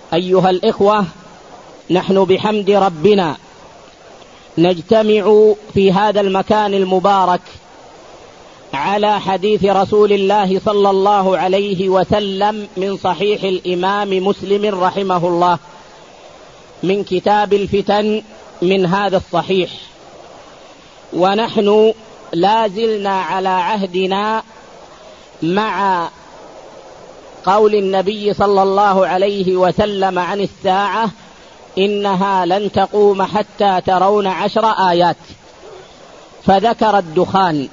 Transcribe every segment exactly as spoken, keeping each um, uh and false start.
أيها الإخوة، نحن بحمد ربنا نجتمع في هذا المكان المبارك على حديث رسول الله صلى الله عليه وسلم من صحيح الإمام مسلم رحمه الله، من كتاب الفتن من هذا الصحيح. ونحن لا زلنا على عهدنا مع قول النبي صلى الله عليه وسلم عن الساعة: إنها لن تقوم حتى ترون عشر آيات. فذكر الدخان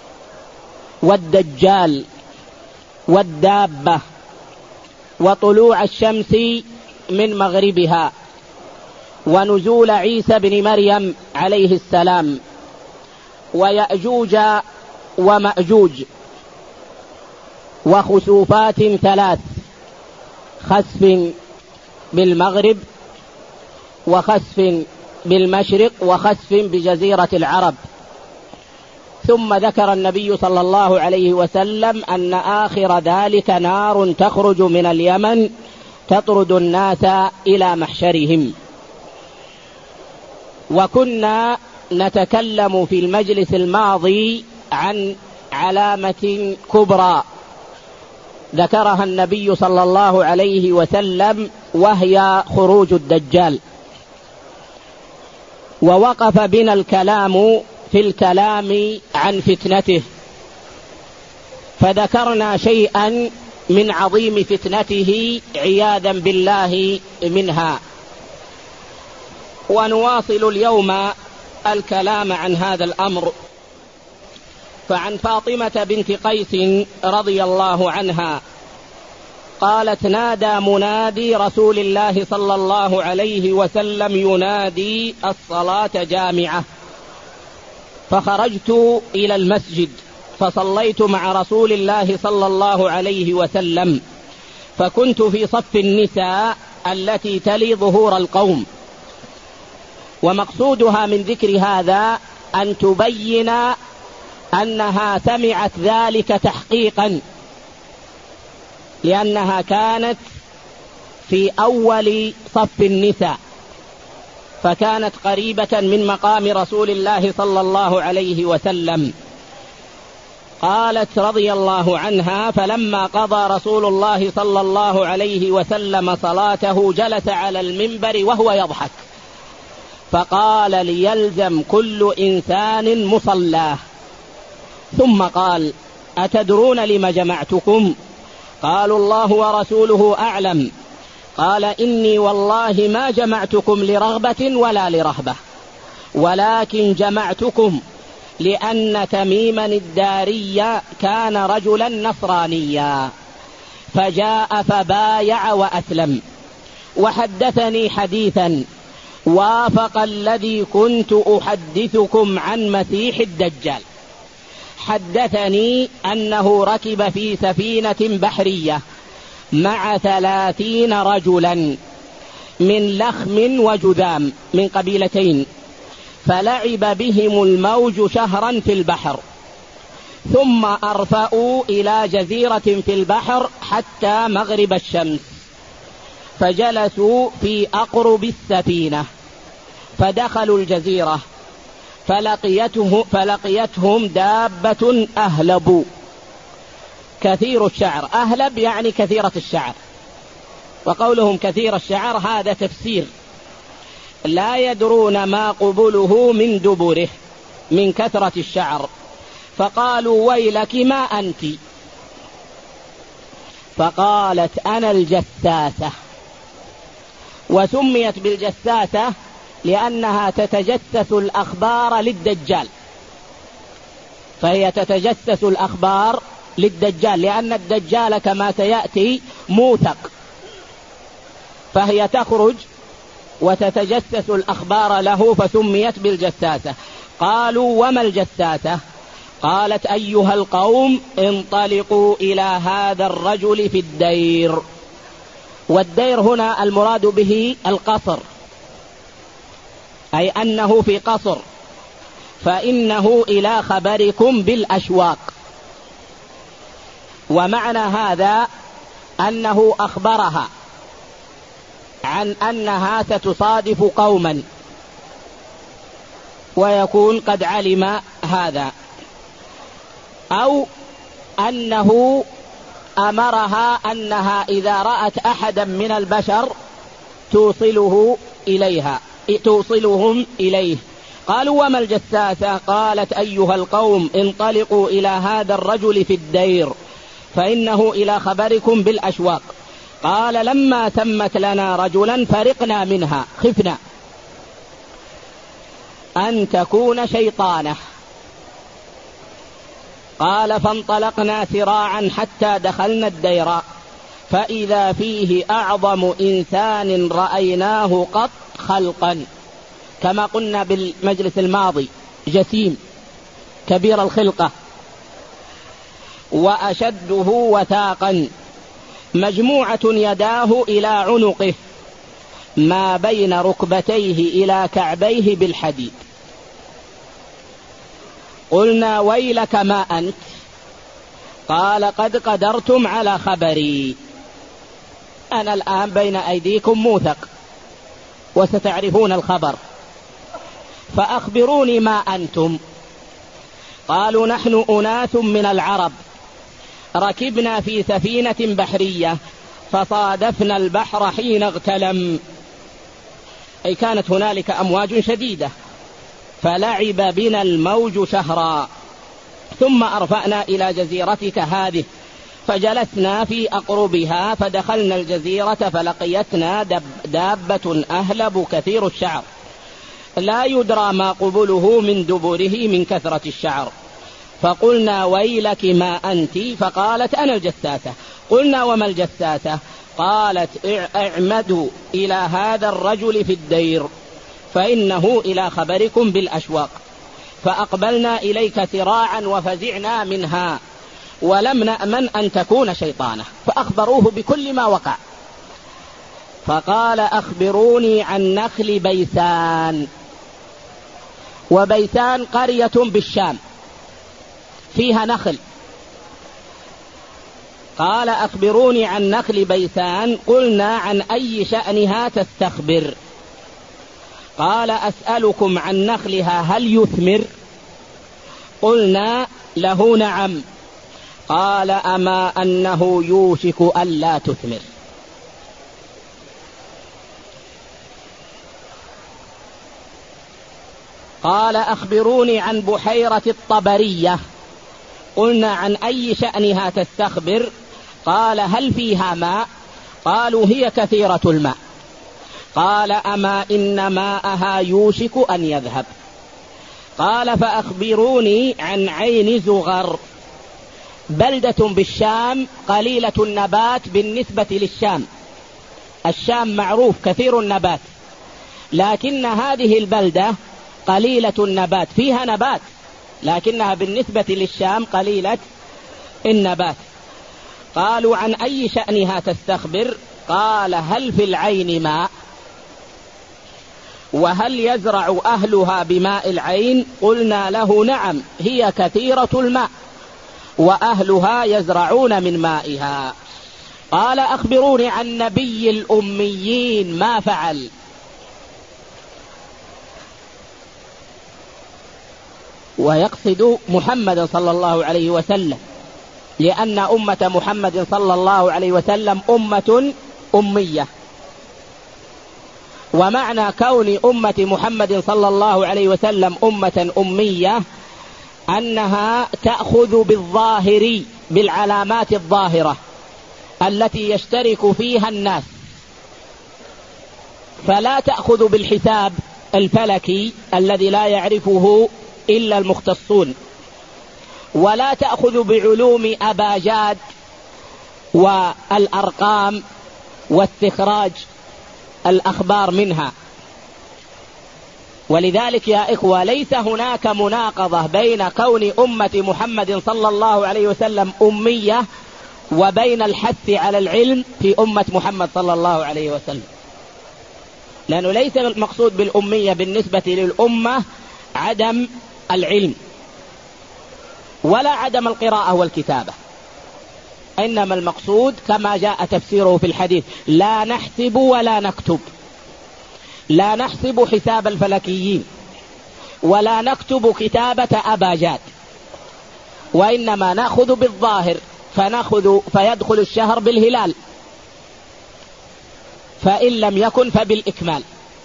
والدجال والدابة وطلوع الشمس من مغربها ونزول عيسى بن مريم عليه السلام ويأجوج ومأجوج وخسوفات ثلاث: خسف بالمغرب، وخسف بالمشرق، وخسف بجزيرة العرب. ثم ذكر النبي صلى الله عليه وسلم أن آخر ذلك نار تخرج من اليمن تطرد الناس إلى محشرهم. وكنا نتكلم في المجلس الماضي عن علامة كبرى ذكرها النبي صلى الله عليه وسلم، وهي خروج الدجال. ووقف بنا الكلام في الكلام عن فتنته، فذكرنا شيئا من عظيم فتنته عياذا بالله منها. ونواصل اليوم الكلام عن هذا الأمر. فعن فاطمة بنت قيس رضي الله عنها قالت: نادى منادي رسول الله صلى الله عليه وسلم ينادي: الصلاة جامعة. فخرجت إلى المسجد فصليت مع رسول الله صلى الله عليه وسلم، فكنت في صف النساء التي تلي ظهور القوم. ومقصودها من ذكر هذا أن تبين أنها سمعت ذلك تحقيقا، لأنها كانت في أول صف النساء، فكانت قريبة من مقام رسول الله صلى الله عليه وسلم. قالت رضي الله عنها: فلما قضى رسول الله صلى الله عليه وسلم صلاته جلس على المنبر وهو يضحك، فقال: ليلزم كل إنسان مصلاه. ثم قال: أتدرون لم جمعتكم؟ قالوا: الله ورسوله أعلم. قال: إني والله ما جمعتكم لرغبة ولا لرهبة، ولكن جمعتكم لأن تميما الداري كان رجلا نصرانيا فجاء فبايع وأسلم، وحدثني حديثا وافق الذي كنت أحدثكم عن مسيح الدجال. حدثني أنه ركب في سفينة بحرية مع ثلاثين رجلا من لخم وجذام من قبيلتين، فلعب بهم الموج شهرا في البحر، ثم أرفأوا إلى جزيرة في البحر حتى مغرب الشمس، فجلسوا في أقرب السفينة، فدخلوا الجزيرة فلقيته فلقيتهم دابة أهلب كثير الشعر. أهلب يعني كثيرة الشعر، وقولهم كثير الشعر هذا تفسير، لا يدرون ما قبله من دبره من كثرة الشعر. فقالوا: ويلك ما أنت؟ فقالت: أنا الجساسة. وسميت بالجساسة لأنها تتجسس الأخبار للدجال، فهي تتجسس الأخبار للدجال، لأن الدجال كما سيأتي موثق، فهي تخرج وتتجسس الأخبار له، فسميت بالجساسة. قالوا: وما الجساسة؟ قالت: أيها القوم انطلقوا إلى هذا الرجل في الدير. والدير هنا المراد به القصر، أي أنه في قصر، فإنه إلى خبركم بالأشواق. ومعنى هذا أنه أخبرها عن أنها ستصادف قوما ويكون قد علم هذا، أو أنه أمرها أنها إذا رأت أحدا من البشر توصله إليها توصلهم إليه. قالوا: وما الجساسة؟ قالت: أيها القوم انطلقوا إلى هذا الرجل في الدير فإنه إلى خبركم بالأشواق. قال: لما تمت لنا رجلا فرقنا منها، خفنا أن تكون شيطانة. قال: فانطلقنا سراعا حتى دخلنا الدير فإذا فيه أعظم إنسان رأيناه قط خلقا، كما قلنا بالمجلس الماضي، جسيم كبير الخلقة، وأشده وثاقا، مجموعة يداه إلى عنقه، ما بين ركبتيه إلى كعبيه بالحديد. قلنا: ويلك ما أنت؟ قال: قد قدرتم على خبري، أنا الآن بين أيديكم موثق وستعرفون الخبر، فأخبروني ما أنتم. قالوا: نحن أناس من العرب ركبنا في سفينة بحرية فصادفنا البحر حين اغتلم، أي كانت هنالك أمواج شديدة، فلعب بنا الموج شهرا، ثم أرفأنا إلى جزيرتك هذه فجلسنا في أقربها، فدخلنا الجزيرة فلقيتنا دب دابة أهلب كثير الشعر، لا يدرى ما قبله من دبره من كثرة الشعر. فقلنا: ويلك ما أنت؟ فقالت: أنا الجساسة. قلنا: وما الجساسة؟ قالت: اعمدوا إلى هذا الرجل في الدير فإنه إلى خبركم بالأشواق. فأقبلنا إليك سراعا وفزعنا منها ولم نأمن أن تكون شيطانة، فأخبروه بكل ما وقع. فقال: أخبروني عن نخل بيسان. وبيسان قرية بالشام فيها نخل. قال: أخبروني عن نخل بيسان. قلنا: عن أي شأنها تستخبر؟ قال: أسألكم عن نخلها هل يثمر؟ قلنا له: نعم. قال: أما أنه يوشك ألا تثمر. قال: أخبروني عن بحيرة الطبرية. قلنا: عن أي شأنها تستخبر؟ قال: هل فيها ماء؟ قالوا: هي كثيرة الماء. قال: أما إن ماءها يوشك أن يذهب. قال: فأخبروني عن عين زغر، بلدة بالشام قليلة النبات بالنسبة للشام. الشام معروف كثير النبات، لكن هذه البلدة قليلة النبات، فيها نبات لكنها بالنسبة للشام قليلة النبات. قالوا: عن أي شأنها تستخبر؟ قال: هل في العين ماء؟ وهل يزرع أهلها بماء العين؟ قلنا له: نعم، هي كثيرة الماء وأهلها يزرعون من مائها. قال: أخبروني عن نبي الأميين ما فعل؟ ويقصد محمد صلى الله عليه وسلم، لأن أمة محمد صلى الله عليه وسلم أمة أمية. ومعنى كون أمة محمد صلى الله عليه وسلم أمة أمية أنها تأخذ بالظاهر، بالعلامات الظاهرة التي يشترك فيها الناس، فلا تأخذ بالحساب الفلكي الذي لا يعرفه إلا المختصون، ولا تأخذ بعلوم أباجاد والأرقام واستخراج الأخبار منها. ولذلك يا إخوة ليس هناك مناقضة بين كون أمة محمد صلى الله عليه وسلم أمية وبين الحث على العلم في أمة محمد صلى الله عليه وسلم، لأنه ليس المقصود بالأمية بالنسبة للأمة عدم العلم ولا عدم القراءة والكتابة، إنما المقصود كما جاء تفسيره في الحديث: لا نحسب ولا نكتب، لا نحسب حساب الفلكيين ولا نكتب كتابة أباجات، وإنما نأخذ بالظاهر، فنأخذ فيدخل الشهر بالهلال، فإن لم يكن فبالإكمال.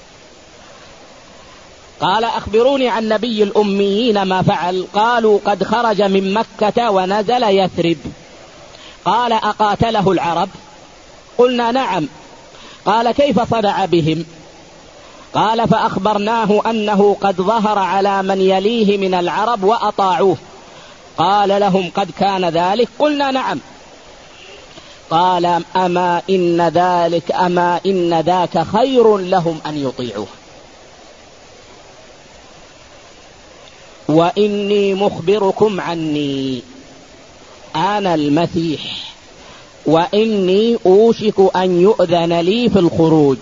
قال: أخبروني عن نبي الأميين ما فعل. قالوا: قد خرج من مكة ونزل يثرب. قال: أقاتله العرب؟ قلنا: نعم. قال: كيف صنع بهم؟ قال: فأخبرناه أنه قد ظهر على من يليه من العرب وأطاعوه. قال لهم: قد كان ذلك؟ قلنا: نعم. قال: أما إن ذلك أما إن ذاك خير لهم أن يطيعوه، وإني مخبركم عني، أنا المسيح، وإني أوشك أن يؤذن لي في الخروج،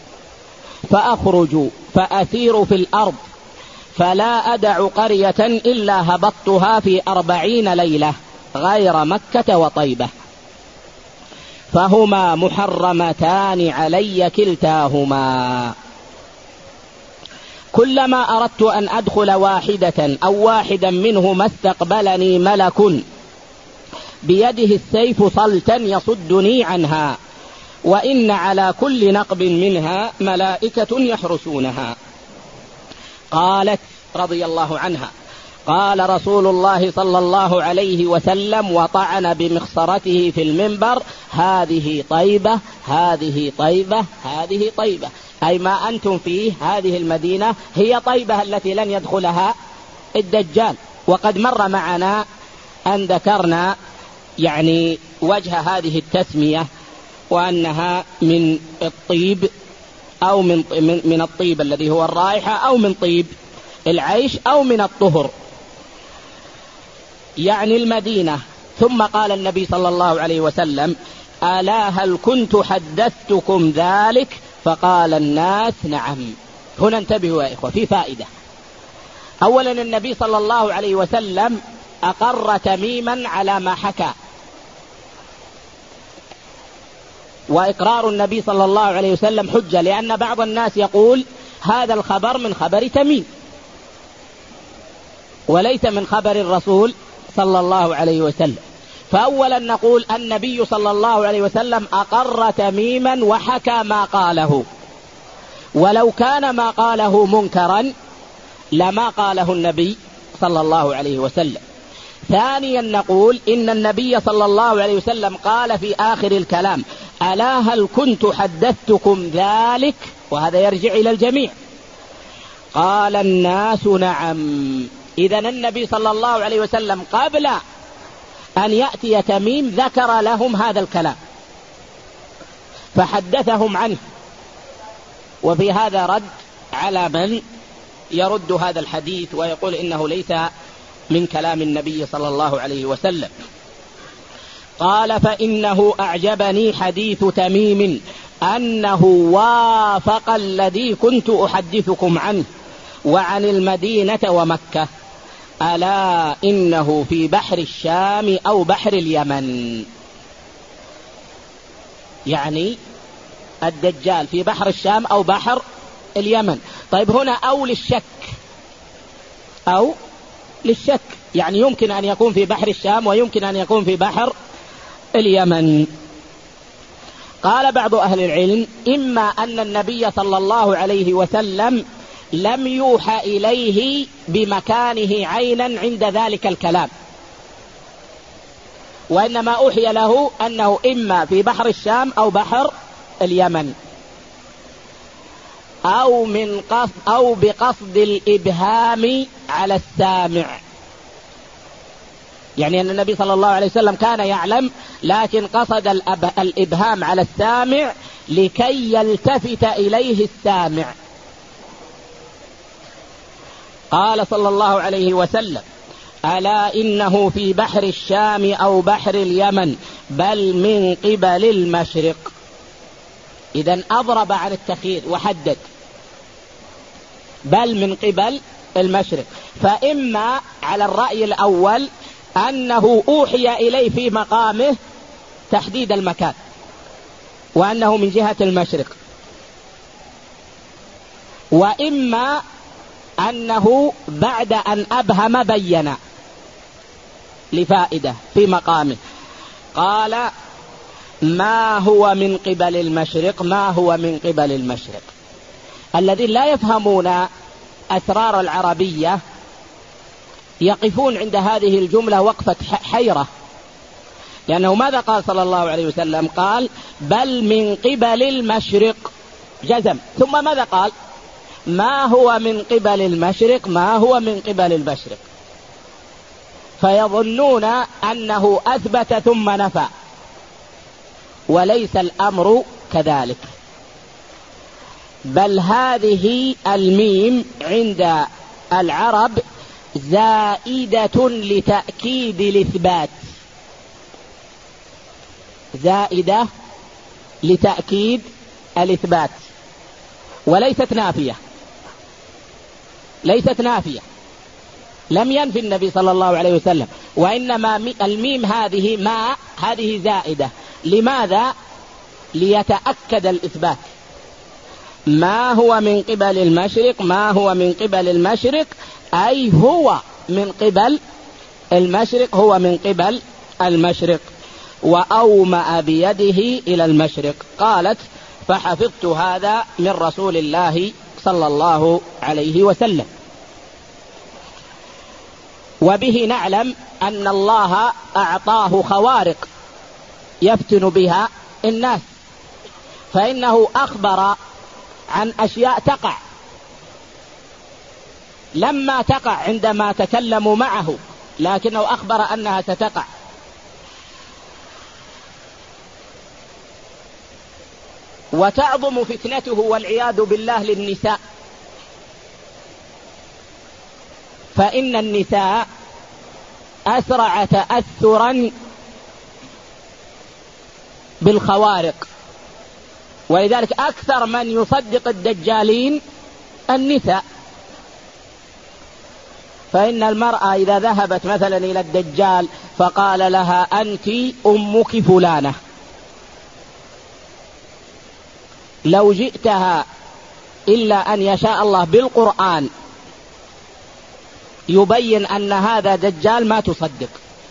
فأخرج فأسير في الأرض، فلا أدع قرية إلا هبطتها في أربعين ليلة غير مكة وطيبة، فهما محرمتان علي كلتاهما. كلما أردت أن أدخل واحدة أو واحدا منهما استقبلني ملك بيده السيف صلتا يصدني عنها، وإن على كل نقب منها ملائكة يحرسونها. قالت رضي الله عنها: قال رسول الله صلى الله عليه وسلم وطعن بمخصرته في المنبر: هذه طيبة، هذه طيبة، هذه طيبة، أي ما أنتم فيه، هذه المدينة هي طيبة التي لن يدخلها الدجال. وقد مر معنا أن ذكرنا يعني وجه هذه التسمية، وأنها من الطيب أو من من الطيب الذي هو الرائحة، أو من طيب العيش، أو من الطهر، يعني المدينة. ثم قال النبي صلى الله عليه وسلم: ألا هل كنت حدثتكم ذلك؟ فقال الناس: نعم. هنا انتبهوا يا إخوة، في فائدة. أولا، النبي صلى الله عليه وسلم أقر تميما على ما حكى، وإقرار النبي صلى الله عليه وسلم حجة، لأن بعض الناس يقول هذا الخبر من خبر تميم وليس من خبر الرسول صلى الله عليه وسلم. فأولا نقول النبي صلى الله عليه وسلم أقر تميما وحكى ما قاله، ولو كان ما قاله منكرا لما قاله النبي صلى الله عليه وسلم. ثانيا نقول إن النبي صلى الله عليه وسلم قال في آخر الكلام: ألا هل كنت حدثتكم ذلك؟ وهذا يرجع إلى الجميع. قال الناس: نعم. إذن النبي صلى الله عليه وسلم قبل أن يأتي تميم ذكر لهم هذا الكلام فحدثهم عنه. وفي هذا رد على من يرد هذا الحديث ويقول إنه ليس من كلام النبي صلى الله عليه وسلم. قال: فإنه أعجبني حديث تميم أنه وافق الذي كنت أحدثكم عنه وعن المدينة ومكة، ألا إنه في بحر الشام أو بحر اليمن. يعني الدجال في بحر الشام أو بحر اليمن. طيب هنا أو للشك، أو للشك، يعني يمكن أن يكون في بحر الشام ويمكن أن يكون في بحر اليمن. قال بعض أهل العلم: إما أن النبي صلى الله عليه وسلم لم يوحى إليه بمكانه عينا عند ذلك الكلام، وإنما أوحي له أنه إما في بحر الشام أو بحر اليمن، أو من قصد أو بقصد الإبهام على السامع، يعني أن النبي صلى الله عليه وسلم كان يعلم لكن قصد الإبهام على السامع لكي يلتفت إليه السامع. قال صلى الله عليه وسلم: ألا إنه في بحر الشام أو بحر اليمن بل من قبل المشرق. إذن أضرب عن التخيير وحدد بل من قبل المشرق. فإما على الرأي الأول أنه أوحي إليه في مقامه تحديد المكان وأنه من جهة المشرق، وإما أنه بعد أن أبهم بين لفائدة في مقامه، قال ما هو من قبل المشرق، ما هو من قبل المشرق. الذين لا يفهمون أسرار العربية يقفون عند هذه الجملة وقفة حيرة، لأنه ماذا قال صلى الله عليه وسلم؟ قال بل من قبل المشرق جزم، ثم ماذا قال؟ ما هو من قبل المشرق، ما هو من قبل المشرق. فيظنون أنه أثبت ثم نفى، وليس الأمر كذلك، بل هذه الميم عند العرب زائدة لتأكيد الإثبات، زائدة لتأكيد الإثبات، وليست نافية، ليست نافية، لم ينفي النبي صلى الله عليه وسلم، وإنما الميم هذه ما هذه زائدة. لماذا؟ ليتأكد الإثبات. ما هو من قبل المشرق، ما هو من قبل المشرق، أي هو من قبل المشرق، هو من قبل المشرق. وأومأ بيده إلى المشرق. قالت فحفظت هذا من رسول الله صلى الله عليه وسلم. وبه نعلم أن الله أعطاه خوارق يفتن بها الناس، فإنه أخبر عن أشياء تقع لما تقع عندما تكلموا معه، لكنه أخبر أنها ستقع. وتعظم فتنته والعياذ بالله للنساء، فإن النساء أسرع تأثرا بالخوارق، ولذلك أكثر من يصدق الدجالين النساء. فإن المرأة إذا ذهبت مثلا إلى الدجال فقال لها أنت أمك فلانة، لو جئتها إلا أن يشاء الله بالقرآن يبين أن هذا دجال ما تصدق.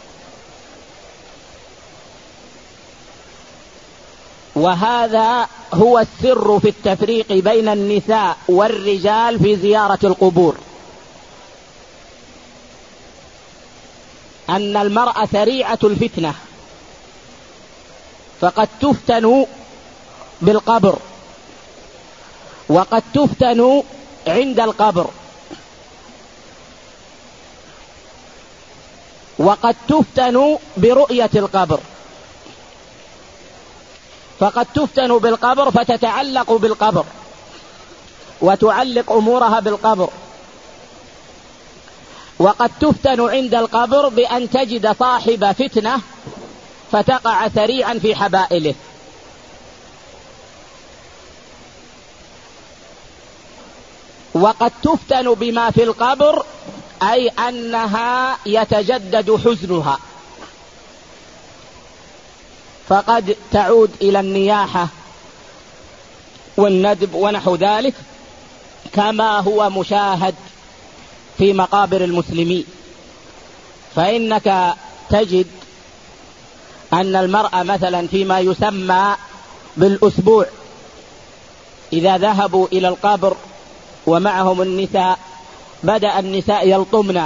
وهذا هو السر في التفريق بين النساء والرجال في زيارة القبور، أن المرأة سريعة الفتنة، فقد تفتن بالقبر، وقد تفتن عند القبر، وقد تفتن برؤية القبر. فقد تفتن بالقبر فتتعلق بالقبر وتعلق أمورها بالقبر، وقد تفتن عند القبر بأن تجد صاحب فتنة فتقع سريعا في حبائله. وقد تفتن بما في القبر، أي أنها يتجدد حزنها، فقد تعود إلى النياحة والندب ونحو ذلك، كما هو مشاهد في مقابر المسلمين. فإنك تجد أن المرأة مثلا فيما يسمى بالأسبوع إذا ذهبوا إلى القبر ومعهم النساء بدأ النساء يلطمن،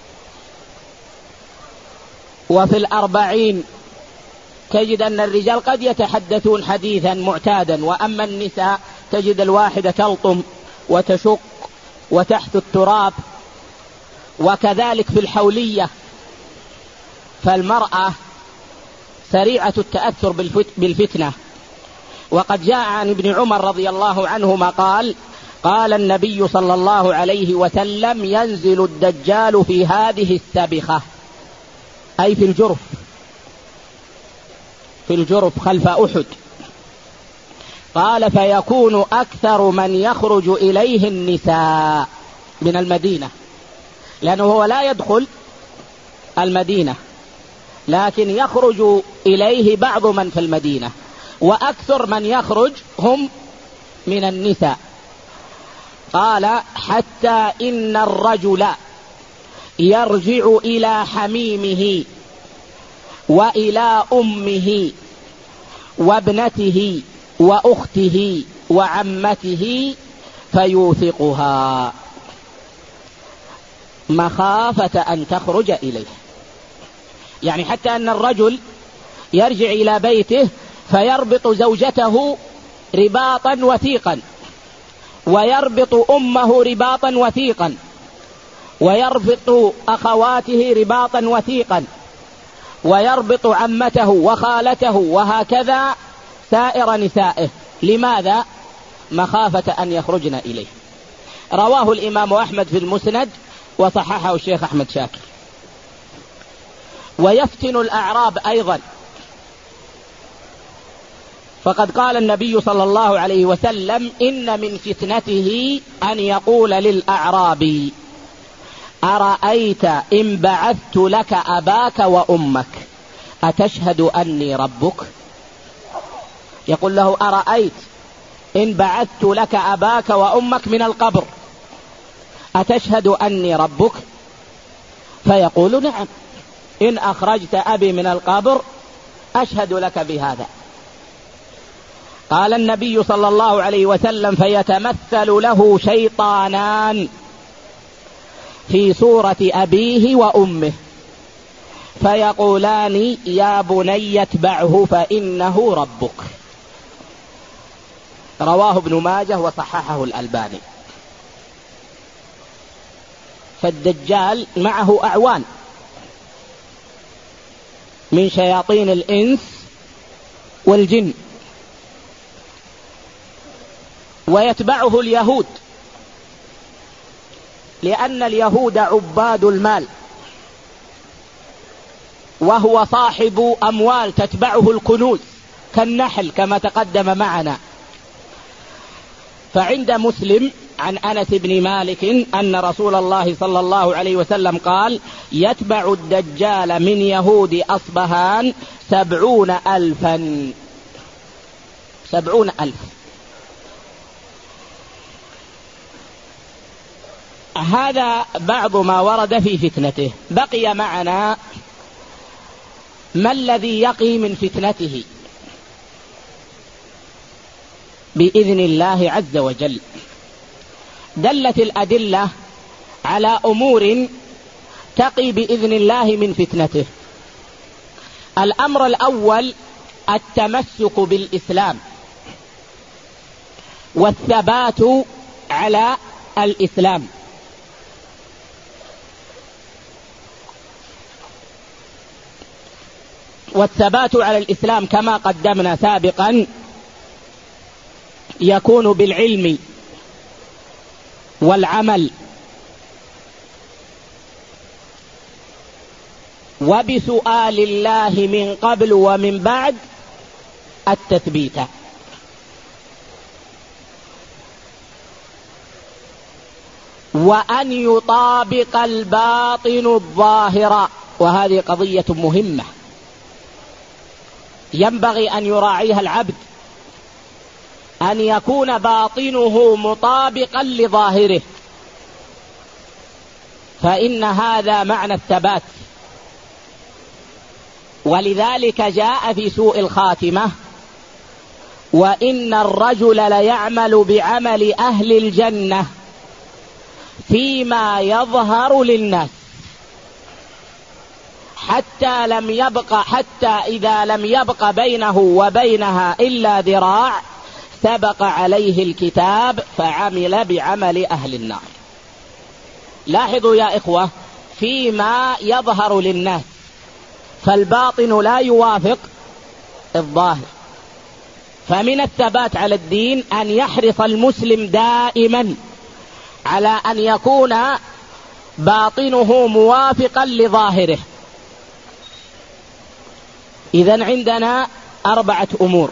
وفي الأربعين تجد أن الرجال قد يتحدثون حديثا معتادا، وأما النساء تجد الواحدة تلطم وتشق وتحت التراب، وكذلك في الحولية. فالمرأة سريعة التأثر بالفتنة. وقد جاء عن ابن عمر رضي الله عنهما قال قال النبي صلى الله عليه وسلم ينزل الدجال في هذه السبخة، أي في الجرف، في الجرف خلف أحد. قال فيكون أكثر من يخرج إليه النساء من المدينة، لأنه هو لا يدخل المدينة، لكن يخرج إليه بعض من في المدينة، وأكثر من يخرج هم من النساء. قال: حتى إن الرجل يرجع إلى حميمه وإلى أمه وابنته وأخته وعمته فيوثقها مخافة أن تخرج إليه. يعني حتى أن الرجل يرجع إلى بيته فيربط زوجته رباطا وثيقا، ويربط أمه رباطا وثيقا، ويربط أخواته رباطا وثيقا، ويربط عمته وخالته، وهكذا سائر نسائه. لماذا؟ مخافة أن يخرجن إليه. رواه الإمام أحمد في المسند وصححه الشيخ أحمد شاكر. ويفتن الأعراب أيضا، فقد قال النبي صلى الله عليه وسلم: إن من فتنته أن يقول للأعرابي: أرأيت إن بعثت لك أباك وأمك أتشهد أني ربك؟ يقول له: أرأيت إن بعثت لك أباك وأمك من القبر أتشهد أني ربك؟ فيقول: نعم، إن أخرجت أبي من القبر أشهد لك بهذا. قال النبي صلى الله عليه وسلم: فيتمثل له شيطانان في صورة أبيه وأمه فيقولان: يا بني اتبعه فإنه ربك. رواه ابن ماجه وصححه الألباني. فالدجال معه أعوان من شياطين الإنس والجن، ويتبعه اليهود، لأن اليهود عباد المال، وهو صاحب أموال تتبعه الكنوز كالنحل كما تقدم معنا. فعند مسلم عن أنس بن مالك أن رسول الله صلى الله عليه وسلم قال: يتبع الدجال من يهود أصبهان سبعون ألفا سبعون ألف. هذا بعض ما ورد في فتنته. بقي معنا ما الذي يقي من فتنته بإذن الله عز وجل. دلت الأدلة على أمور تقي بإذن الله من فتنته. الأمر الأول التمسك بالإسلام والثبات على الإسلام. والثبات على الإسلام كما قدمنا سابقا يكون بالعلم والعمل وبسؤال الله من قبل ومن بعد التثبيت. وأن يطابق الباطن الظاهر، وهذه قضية مهمة ينبغي أن يراعيها العبد، أن يكون باطنه مطابقا لظاهره، فإن هذا معنى الثبات. ولذلك جاء في سوء الخاتمة: وإن الرجل ليعمل بعمل أهل الجنة فيما يظهر للناس حتى لم يبق حتى إذا لم يبق بينه وبينها إلا ذراع سبق عليه الكتاب فعمل بعمل أهل النار. لاحظوا يا إخوة، فيما يظهر للناس، فالباطن لا يوافق الظاهر. فمن الثبات على الدين أن يحرص المسلم دائما على أن يكون باطنه موافقا لظاهره. إذن عندنا أربعة أمور: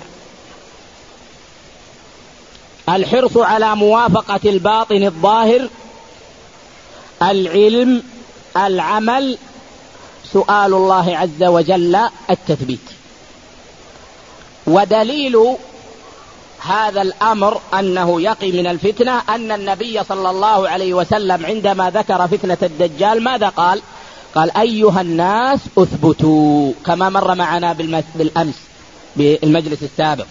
الحرص على موافقة الباطن الظاهر، العلم، العمل، سؤال الله عز وجل التثبيت. ودليل هذا الأمر أنه يقي من الفتنة أن النبي صلى الله عليه وسلم عندما ذكر فتنة الدجال ماذا قال؟ قال أيها الناس أثبتوا، كما مر معنا بالأمس بالمجلس السابق.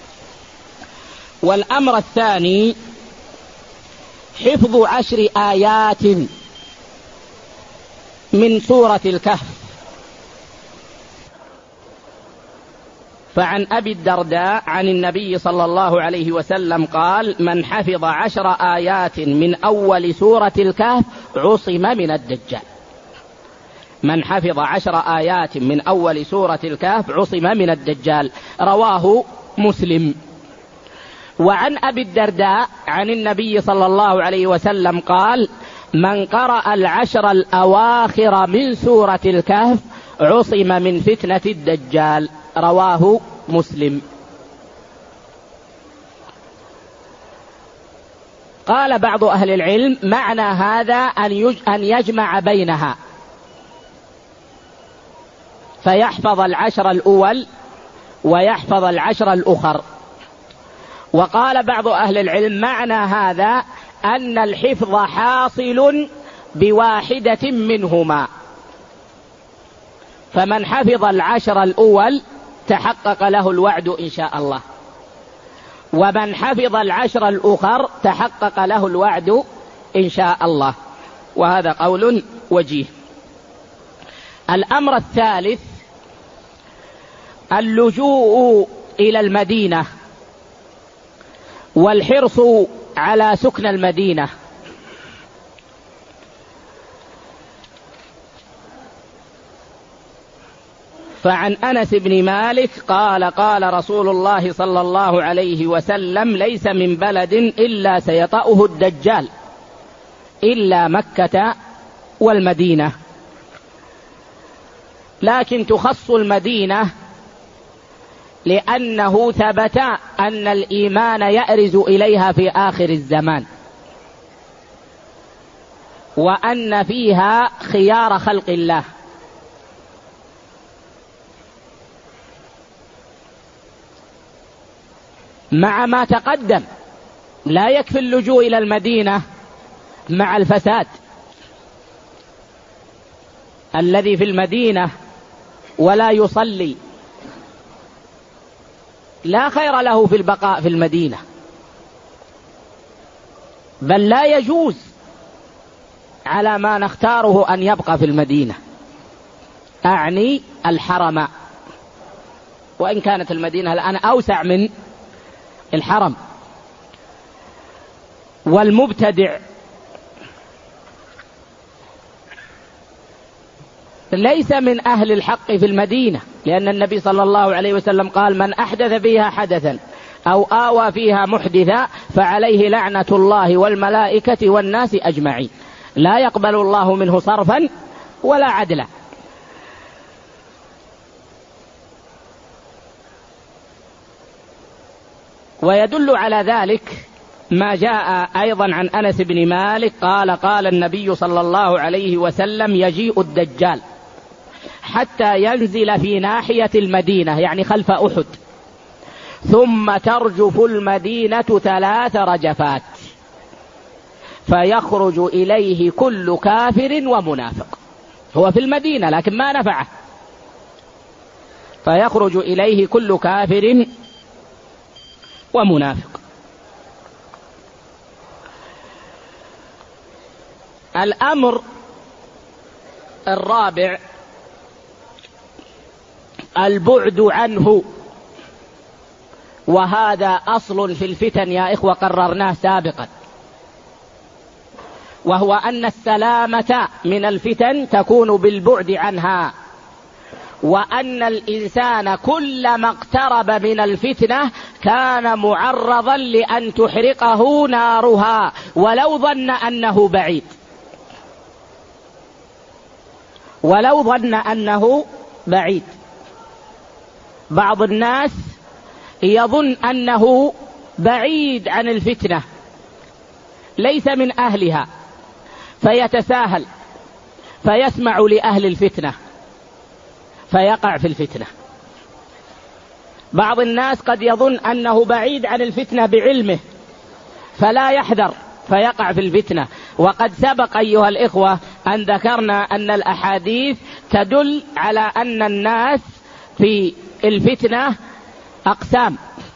والأمر الثاني حفظ عشر آيات من سورة الكهف. فعن أبي الدرداء عن النبي صلى الله عليه وسلم قال من حفظ عشر آيات من أول سورة الكهف عصم من الدجال. من حفظ عشر آيات من أول سورة الكهف عصم من الدجال، رواه مسلم. وعن أبي الدرداء عن النبي صلى الله عليه وسلم قال من قرأ العشر الأواخر من سورة الكهف عصم من فتنة الدجال، رواه مسلم. قال بعض أهل العلم معنى هذا أن يجمع بينها فيحفظ العشر الأول ويحفظ العشر الأخر. وقال بعض أهل العلم معنى هذا أن الحفظ حاصل بواحدة منهما، فمن حفظ العشر الأول تحقق له الوعد إن شاء الله، ومن حفظ العشر الأخر تحقق له الوعد إن شاء الله، وهذا قول وجيه. الأمر الثالث اللجوء إلى المدينة والحرص على سكن المدينة. فعن أنس بن مالك قال قال رسول الله صلى الله عليه وسلم ليس من بلد إلا سيطأه الدجال إلا مكة والمدينة، لكن تخص المدينة لأنه ثبت أن الإيمان يأرز إليها في آخر الزمان، وأن فيها خيار خلق الله. مع ما تقدم لا يكفي اللجوء إلى المدينة مع الفساد الذي في المدينة ولا يصلي لا خير له في البقاء في المدينة، بل لا يجوز على ما نختاره أن يبقى في المدينة، أعني الحرم، وإن كانت المدينة الآن أوسع من الحرم. والمبتدع ليس من أهل الحق في المدينة، لأن النبي صلى الله عليه وسلم قال من أحدث فيها حدثا أو آوى فيها محدثا فعليه لعنة الله والملائكة والناس أجمعين، لا يقبل الله منه صرفا ولا عدلا. ويدل على ذلك ما جاء أيضا عن أنس بن مالك قال قال النبي صلى الله عليه وسلم يجيء الدجال حتى ينزل في ناحية المدينة يعني خلف أحد، ثم ترجف المدينة ثلاث رجفات فيخرج إليه كل كافر ومنافق. هو في المدينة لكن ما نفعه، فيخرج إليه كل كافر ومنافق. الأمر الرابع البعد عنه، وهذا أصل في الفتن يا إخوة قررناه سابقا، وهو أن السلامة من الفتن تكون بالبعد عنها، وأن الإنسان كلما اقترب من الفتنة كان معرضا لأن تحرقه نارها ولو ظن أنه بعيد، ولو ظن أنه بعيد. بعض الناس يظن أنه بعيد عن الفتنة ليس من أهلها فيتساهل فيسمع لأهل الفتنة فيقع في الفتنة. بعض الناس قد يظن أنه بعيد عن الفتنة بعلمه فلا يحذر فيقع في الفتنة. وقد سبق أيها الإخوة أن ذكرنا أن الأحاديث تدل على أن الناس في الفتنة أقسام،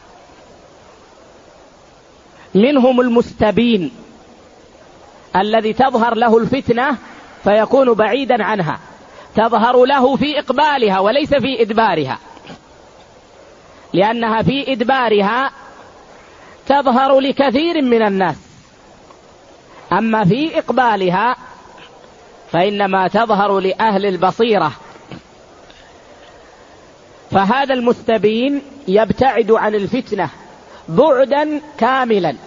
منهم المستبين الذي تظهر له الفتنة فيكون بعيدا عنها، تظهر له في إقبالها وليس في إدبارها، لأنها في إدبارها تظهر لكثير من الناس، أما في إقبالها فإنما تظهر لأهل البصيرة. فهذا المستبين يبتعد عن الفتنة بعدا كاملا،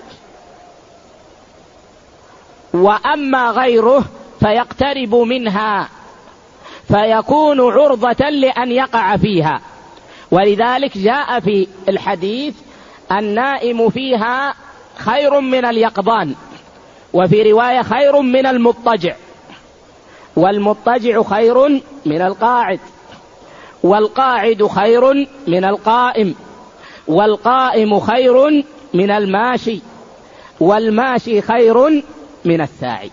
وأما غيره فيقترب منها فيكون عرضة لأن يقع فيها. ولذلك جاء في الحديث النائم فيها خير من اليقظان، وفي رواية خير من المضطجع، والمضطجع خير من القاعد، والقاعد خير من القائم، والقائم خير من الماشي، والماشي خير من الساعي.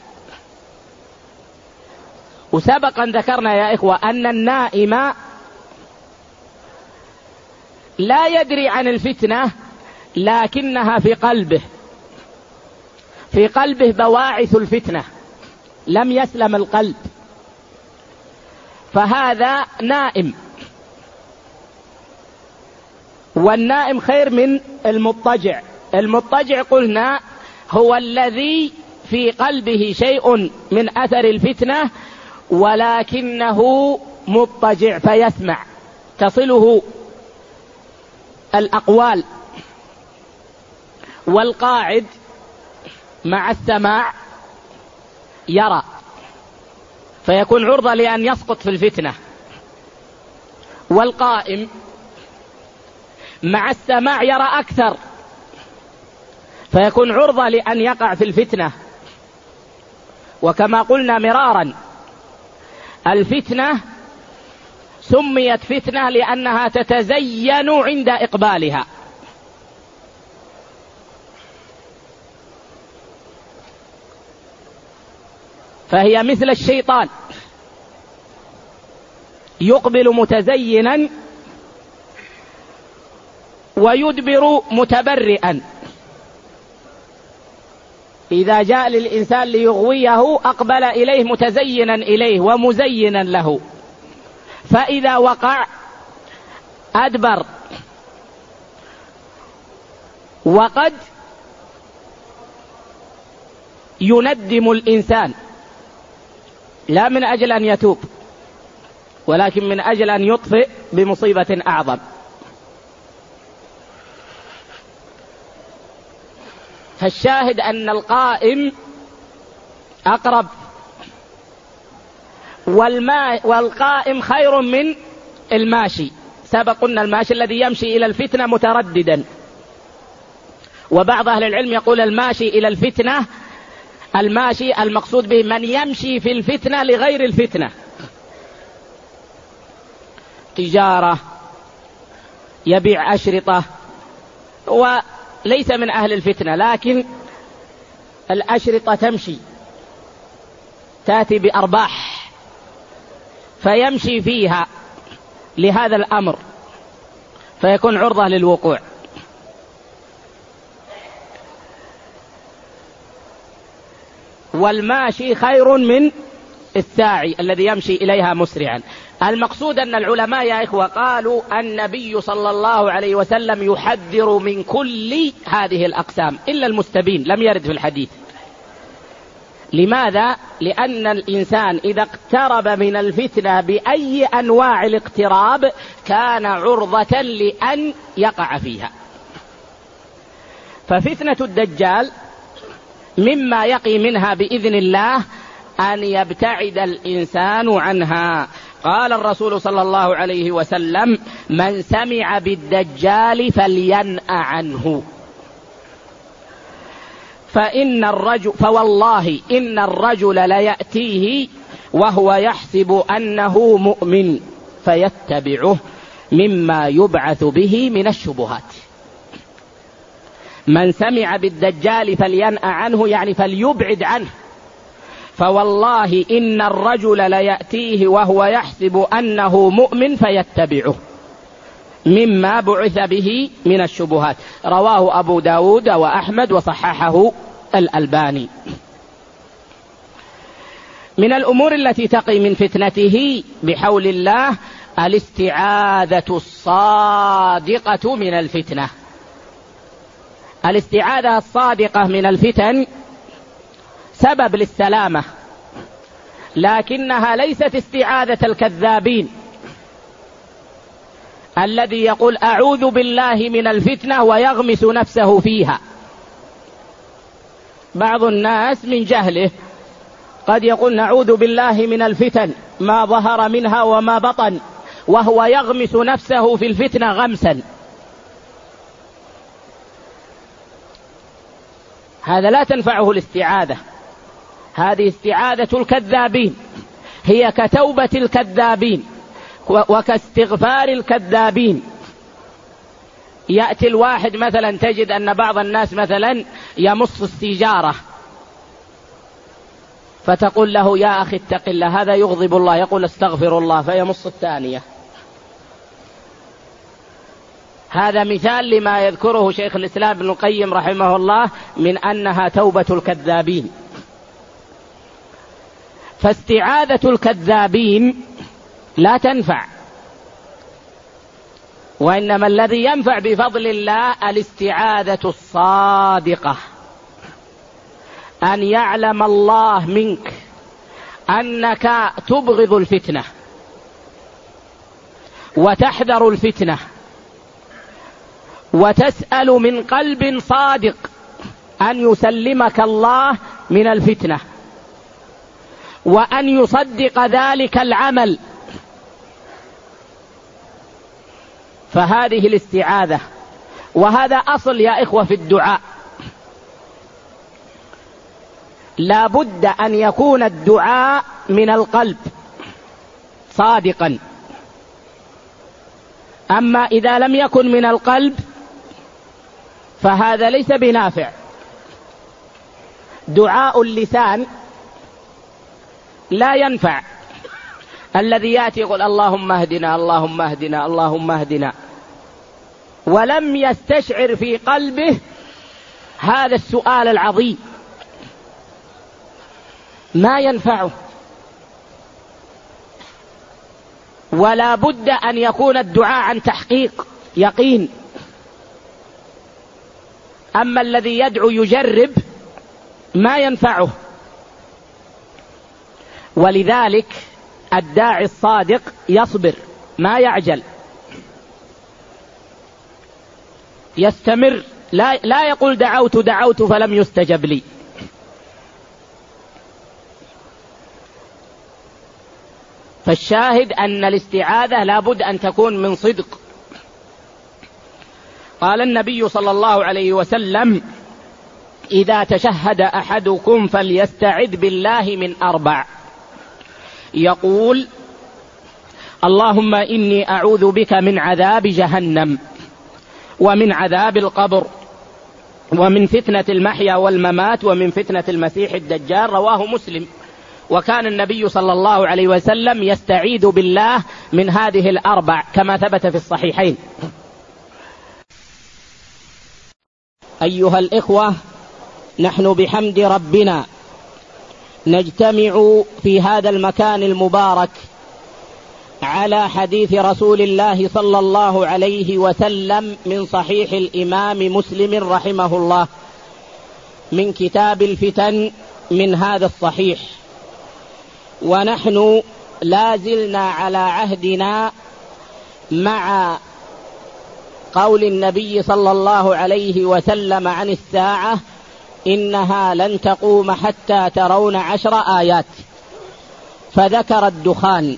وسبق أن ذكرنا يا إخوة أن النائم لا يدري عن الفتنة لكنها في قلبه، في قلبه بواعث الفتنة، لم يسلم القلب، فهذا نائم. والنائم خير من المضطجع. المضطجع قلنا هو الذي في قلبه شيء من أثر الفتنة ولكنه مضطجع فيسمع، تصله الأقوال. والقاعد مع السماع يرى فيكون عرضة لأن يسقط في الفتنة. والقائم مع السماع يرى أكثر فيكون عرضة لأن يقع في الفتنة. وكما قلنا مرارا الفتنة سميت فتنة لأنها تتزين عند إقبالها. فهي مثل الشيطان يقبل متزينا ويدبر متبرئا. إذا جاء للإنسان ليغويه أقبل إليه متزينا إليه ومزينا له، فإذا وقع أدبر. وقد يندم الإنسان لا من أجل أن يتوب ولكن من أجل أن يطفئ بمصيبة أعظم. فالشاهد أن القائم أقرب، والقائم خير من الماشي. سبق قلنا الماشي الذي يمشي إلى الفتنة مترددا، وبعض أهل العلم يقول الماشي إلى الفتنة الماشي المقصود به من يمشي في الفتنة لغير الفتنة، تجارة، يبيع أشرطة، وليس من أهل الفتنة لكن الأشرطة تمشي تأتي بأرباح فيمشي فيها لهذا الأمر فيكون عرضة للوقوع. والماشي خير من الساعي الذي يمشي إليها مسرعا. المقصود أن العلماء يا إخوة قالوا النبي صلى الله عليه وسلم يحذر من كل هذه الأقسام إلا المستبين، لم يرد في الحديث. لماذا؟ لأن الإنسان إذا اقترب من الفتنة بأي أنواع الاقتراب كان عرضة لأن يقع فيها. ففتنة الدجال مما يقي منها بإذن الله أن يبتعد الإنسان عنها. قال الرسول صلى الله عليه وسلم: من سمع بالدجال فلينأ عنه، فإن الرجل فوالله إن الرجل ليأتيه وهو يحسب أنه مؤمن فيتبعه مما يبعث به من الشبهات. من سمع بالدجال فلينأ عنه، يعني فليبعد عنه. فوالله إن الرجل ليأتيه وهو يحسب أنه مؤمن فيتبعه مما بعث به من الشبهات. رواه أبو داود وأحمد وصححه الألباني. من الأمور التي تقي من فتنته بحول الله الاستعاذة الصادقة من الفتنة. الاستعاذة الصادقة من الفتن سبب للسلامة، لكنها ليست استعاذة الكذابين الذي يقول أعوذ بالله من الفتنة ويغمس نفسه فيها. بعض الناس من جهله قد يقول نعوذ بالله من الفتن ما ظهر منها وما بطن، وهو يغمس نفسه في الفتنة غمسا. هذا لا تنفعه الاستعاذة، هذه استعاذة الكذابين، هي كتوبة الكذابين وكاستغفار الكذابين. يأتي الواحد مثلا، تجد أن بعض الناس مثلا يمص السيجارة، فتقول له يا أخي اتق الله هذا يغضب الله، يقول استغفر الله فيمص الثانية. هذا مثال لما يذكره شيخ الإسلام ابن القيم رحمه الله من أنها توبة الكذابين. فاستعاذة الكذابين لا تنفع، وإنما الذي ينفع بفضل الله الاستعاذة الصادقة، أن يعلم الله منك أنك تبغض الفتنة وتحذر الفتنة، وتسأل من قلب صادق أن يسلمك الله من الفتنة، وأن يصدق ذلك العمل. فهذه الاستعاذة، وهذا أصل يا إخوة في الدعاء. لا بد أن يكون الدعاء من القلب صادقا. أما إذا لم يكن من القلب فهذا ليس بنافع. دعاء اللسان لا ينفع. الذي يأتي يقول اللهم اهدنا اللهم اهدنا اللهم اهدنا، ولم يستشعر في قلبه هذا السؤال العظيم، ما ينفعه. ولا بد أن يكون الدعاء عن تحقيق يقين. أما الذي يدعو يجرب ما ينفعه. ولذلك الداعي الصادق يصبر، ما يعجل، يستمر، لا, لا يقول دعوت دعوت فلم يستجب لي. فالشاهد أن الاستعاذة لابد أن تكون من صدق. قال النبي صلى الله عليه وسلم إذا تشهد أحدكم فليستعذ بالله من أربع، يقول اللهم إني أعوذ بك من عذاب جهنم ومن عذاب القبر ومن فتنة المحيا والممات ومن فتنة المسيح الدجال. رواه مسلم. وكان النبي صلى الله عليه وسلم يستعيذ بالله من هذه الأربع كما ثبت في الصحيحين. أيها الإخوة، نحن بحمد ربنا نجتمع في هذا المكان المبارك على حديث رسول الله صلى الله عليه وسلم من صحيح الإمام مسلم رحمه الله من كتاب الفتن من هذا الصحيح. ونحن لا زلنا على عهدنا مع قول النبي صلى الله عليه وسلم عن الساعة إنها لن تقوم حتى ترون عشر آيات، فذكر الدخان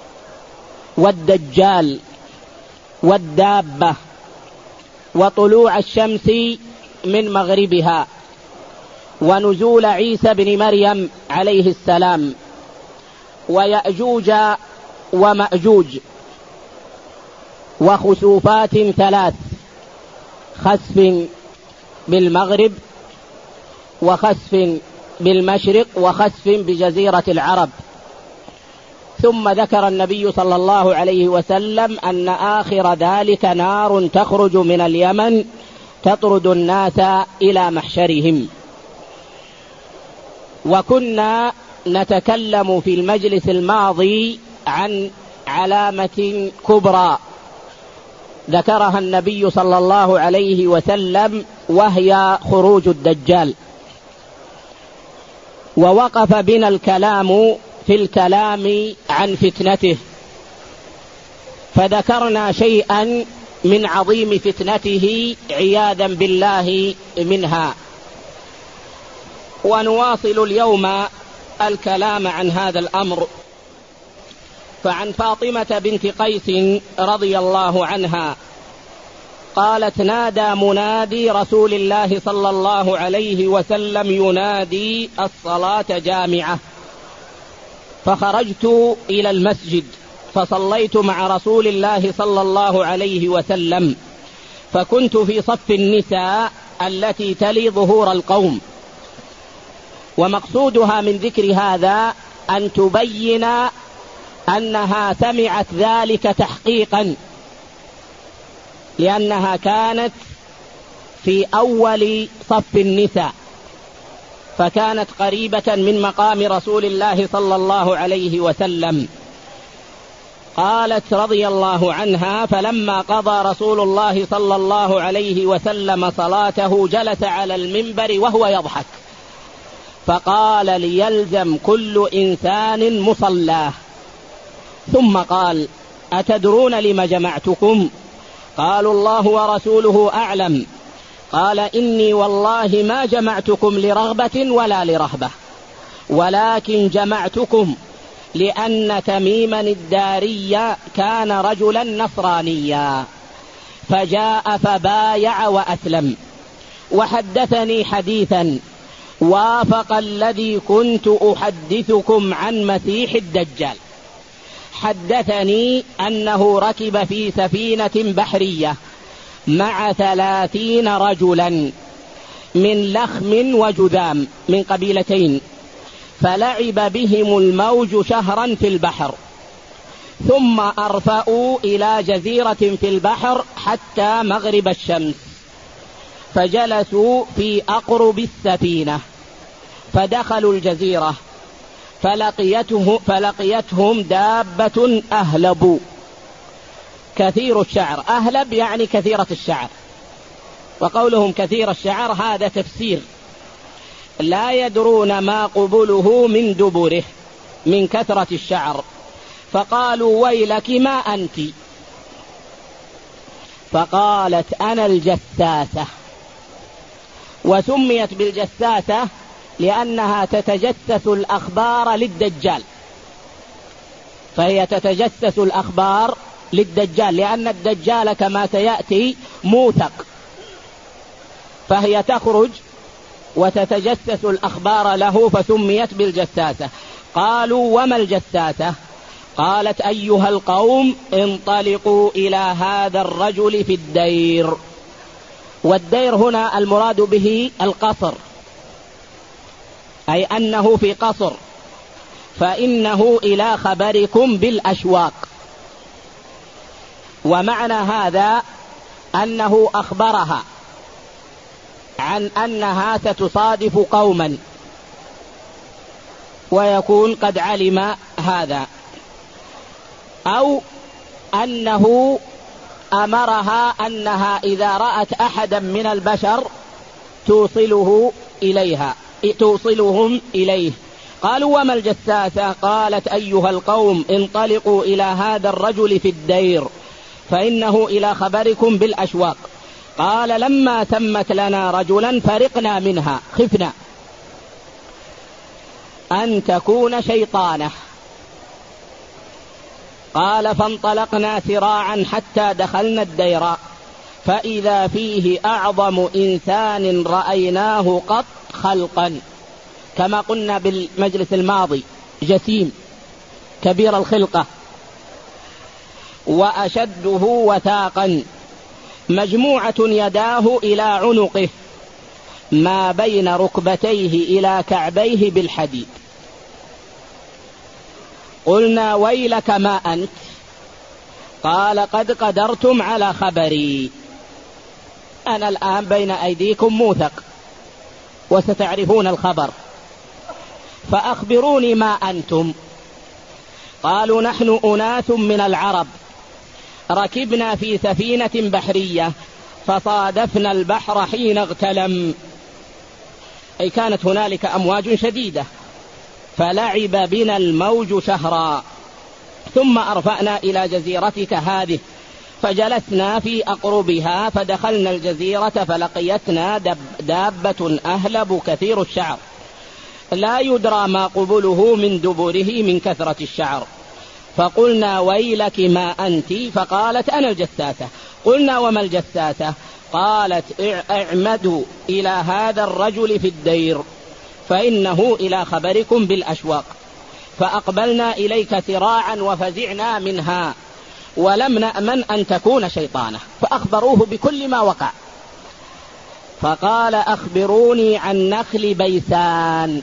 والدجال والدابة وطلوع الشمس من مغربها ونزول عيسى بن مريم عليه السلام ويأجوج ومأجوج وخسوفات ثلاث: خسف بالمغرب، وخسف بالمشرق، وخسف بجزيرة العرب. ثم ذكر النبي صلى الله عليه وسلم أن آخر ذلك نار تخرج من اليمن تطرد الناس إلى محشرهم. وكنا نتكلم في المجلس الماضي عن علامة كبرى ذكرها النبي صلى الله عليه وسلم، وهي خروج الدجال. ووقف بنا الكلام في الكلام عن فتنته، فذكرنا شيئا من عظيم فتنته عياذا بالله منها. ونواصل اليوم الكلام عن هذا الأمر. فعن فاطمة بنت قيس رضي الله عنها قالت: نادى منادي رسول الله صلى الله عليه وسلم ينادي: الصلاة جامعة. فخرجت إلى المسجد فصليت مع رسول الله صلى الله عليه وسلم، فكنت في صف النساء التي تلي ظهور القوم. ومقصودها من ذكر هذا أن تبين أنها سمعت ذلك تحقيقا، لأنها كانت في أول صف النساء، فكانت قريبة من مقام رسول الله صلى الله عليه وسلم. قالت رضي الله عنها: فلما قضى رسول الله صلى الله عليه وسلم صلاته جلس على المنبر وهو يضحك، فقال: ليلزم كل إنسان مصلاه. ثم قال: أتدرون لم جمعتكم؟ قالوا: الله ورسوله أعلم. قال: إني والله ما جمعتكم لرغبة ولا لرهبة، ولكن جمعتكم لأن تميما الداري كان رجلا نصرانيا فجاء فبايع وأسلم، وحدثني حديثا وافق الذي كنت أحدثكم عن مسيح الدجال. حدثني أنه ركب في سفينة بحرية مع ثلاثين رجلا من لخم وجذام من قبيلتين، فلعب بهم الموج شهرا في البحر، ثم أرفأوا إلى جزيرة في البحر حتى مغرب الشمس، فجلسوا في أقرب السفينة، فدخلوا الجزيرة فلقيته فلقيتهم دابة أهلب كثير الشعر. أهلب يعني كثيرة الشعر، وقولهم كثير الشعر هذا تفسير، لا يدرون ما قبله من دبره من كثرة الشعر. فقالوا: ويلك ما أنت؟ فقالت: أنا الجساسة. وسميت بالجساسة لأنها تتجسس الأخبار للدجال، فهي تتجسس الأخبار للدجال، لأن الدجال كما سيأتي موثق، فهي تخرج وتتجسس الأخبار له، فسميت بالجساسة. قالوا: وما الجساسة؟ قالت: أيها القوم انطلقوا إلى هذا الرجل في الدير. والدير هنا المراد به القصر، أي أنه في قصر، فإنه إلى خبركم بالأشواق. ومعنى هذا أنه أخبرها عن أنها ستصادف قوما، ويكون قد علم هذا، أو أنه أمرها أنها إذا رأت أحدا من البشر توصله إليها توصلهم إليه. قالوا: وما الجساسة؟ قالت: أيها القوم انطلقوا إلى هذا الرجل في الدير فإنه إلى خبركم بالأشواق. قال: لما تمت لنا رجلا فرقنا منها، خفنا أن تكون شيطانه. قال: فانطلقنا سراعا حتى دخلنا الدير، فإذا فيه أعظم إنسان رأيناه قط خلقا، كما قلنا بالمجلس الماضي، جسيم كبير الخلقة. وأشده وثاقا، مجموعة يداه إلى عنقه، ما بين ركبتيه إلى كعبيه بالحديد. قلنا ويلك ما أنت؟ قال قد قدرتم على خبري، أنا الآن بين أيديكم موثق وستعرفون الخبر، فأخبروني ما أنتم. قالوا نحن أناس من العرب ركبنا في سفينة بحرية فصادفنا البحر حين اغتلم، أي كانت هنالك أمواج شديدة، فلعب بنا الموج شهرا، ثم أرفأنا إلى جزيرتك هذه، فجلسنا في أقربها، فدخلنا الجزيرة فلقيتنا دب دابة أهلب كثير الشعر، لا يدرى ما قبله من دبره من كثرة الشعر، فقلنا ويلك ما أنت؟ فقالت أنا الجساسة. قلنا وما الجساسة؟ قالت اعمدوا إلى هذا الرجل في الدير فإنه إلى خبركم بالأشواق. فأقبلنا إليك سراعا وفزعنا منها ولم نأمن أن تكون شيطانة، فأخبروه بكل ما وقع. فقال أخبروني عن نخل بيسان.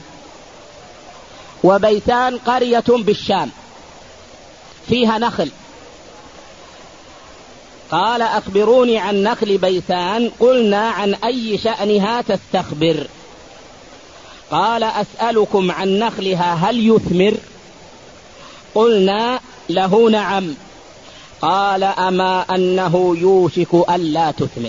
وبيسان قرية بالشام فيها نخل. قال أخبروني عن نخل بيسان. قلنا عن أي شأنها تستخبر؟ قال أسألكم عن نخلها هل يثمر؟ قلنا له نعم. قال أما أنه يوشك ألا تثمر.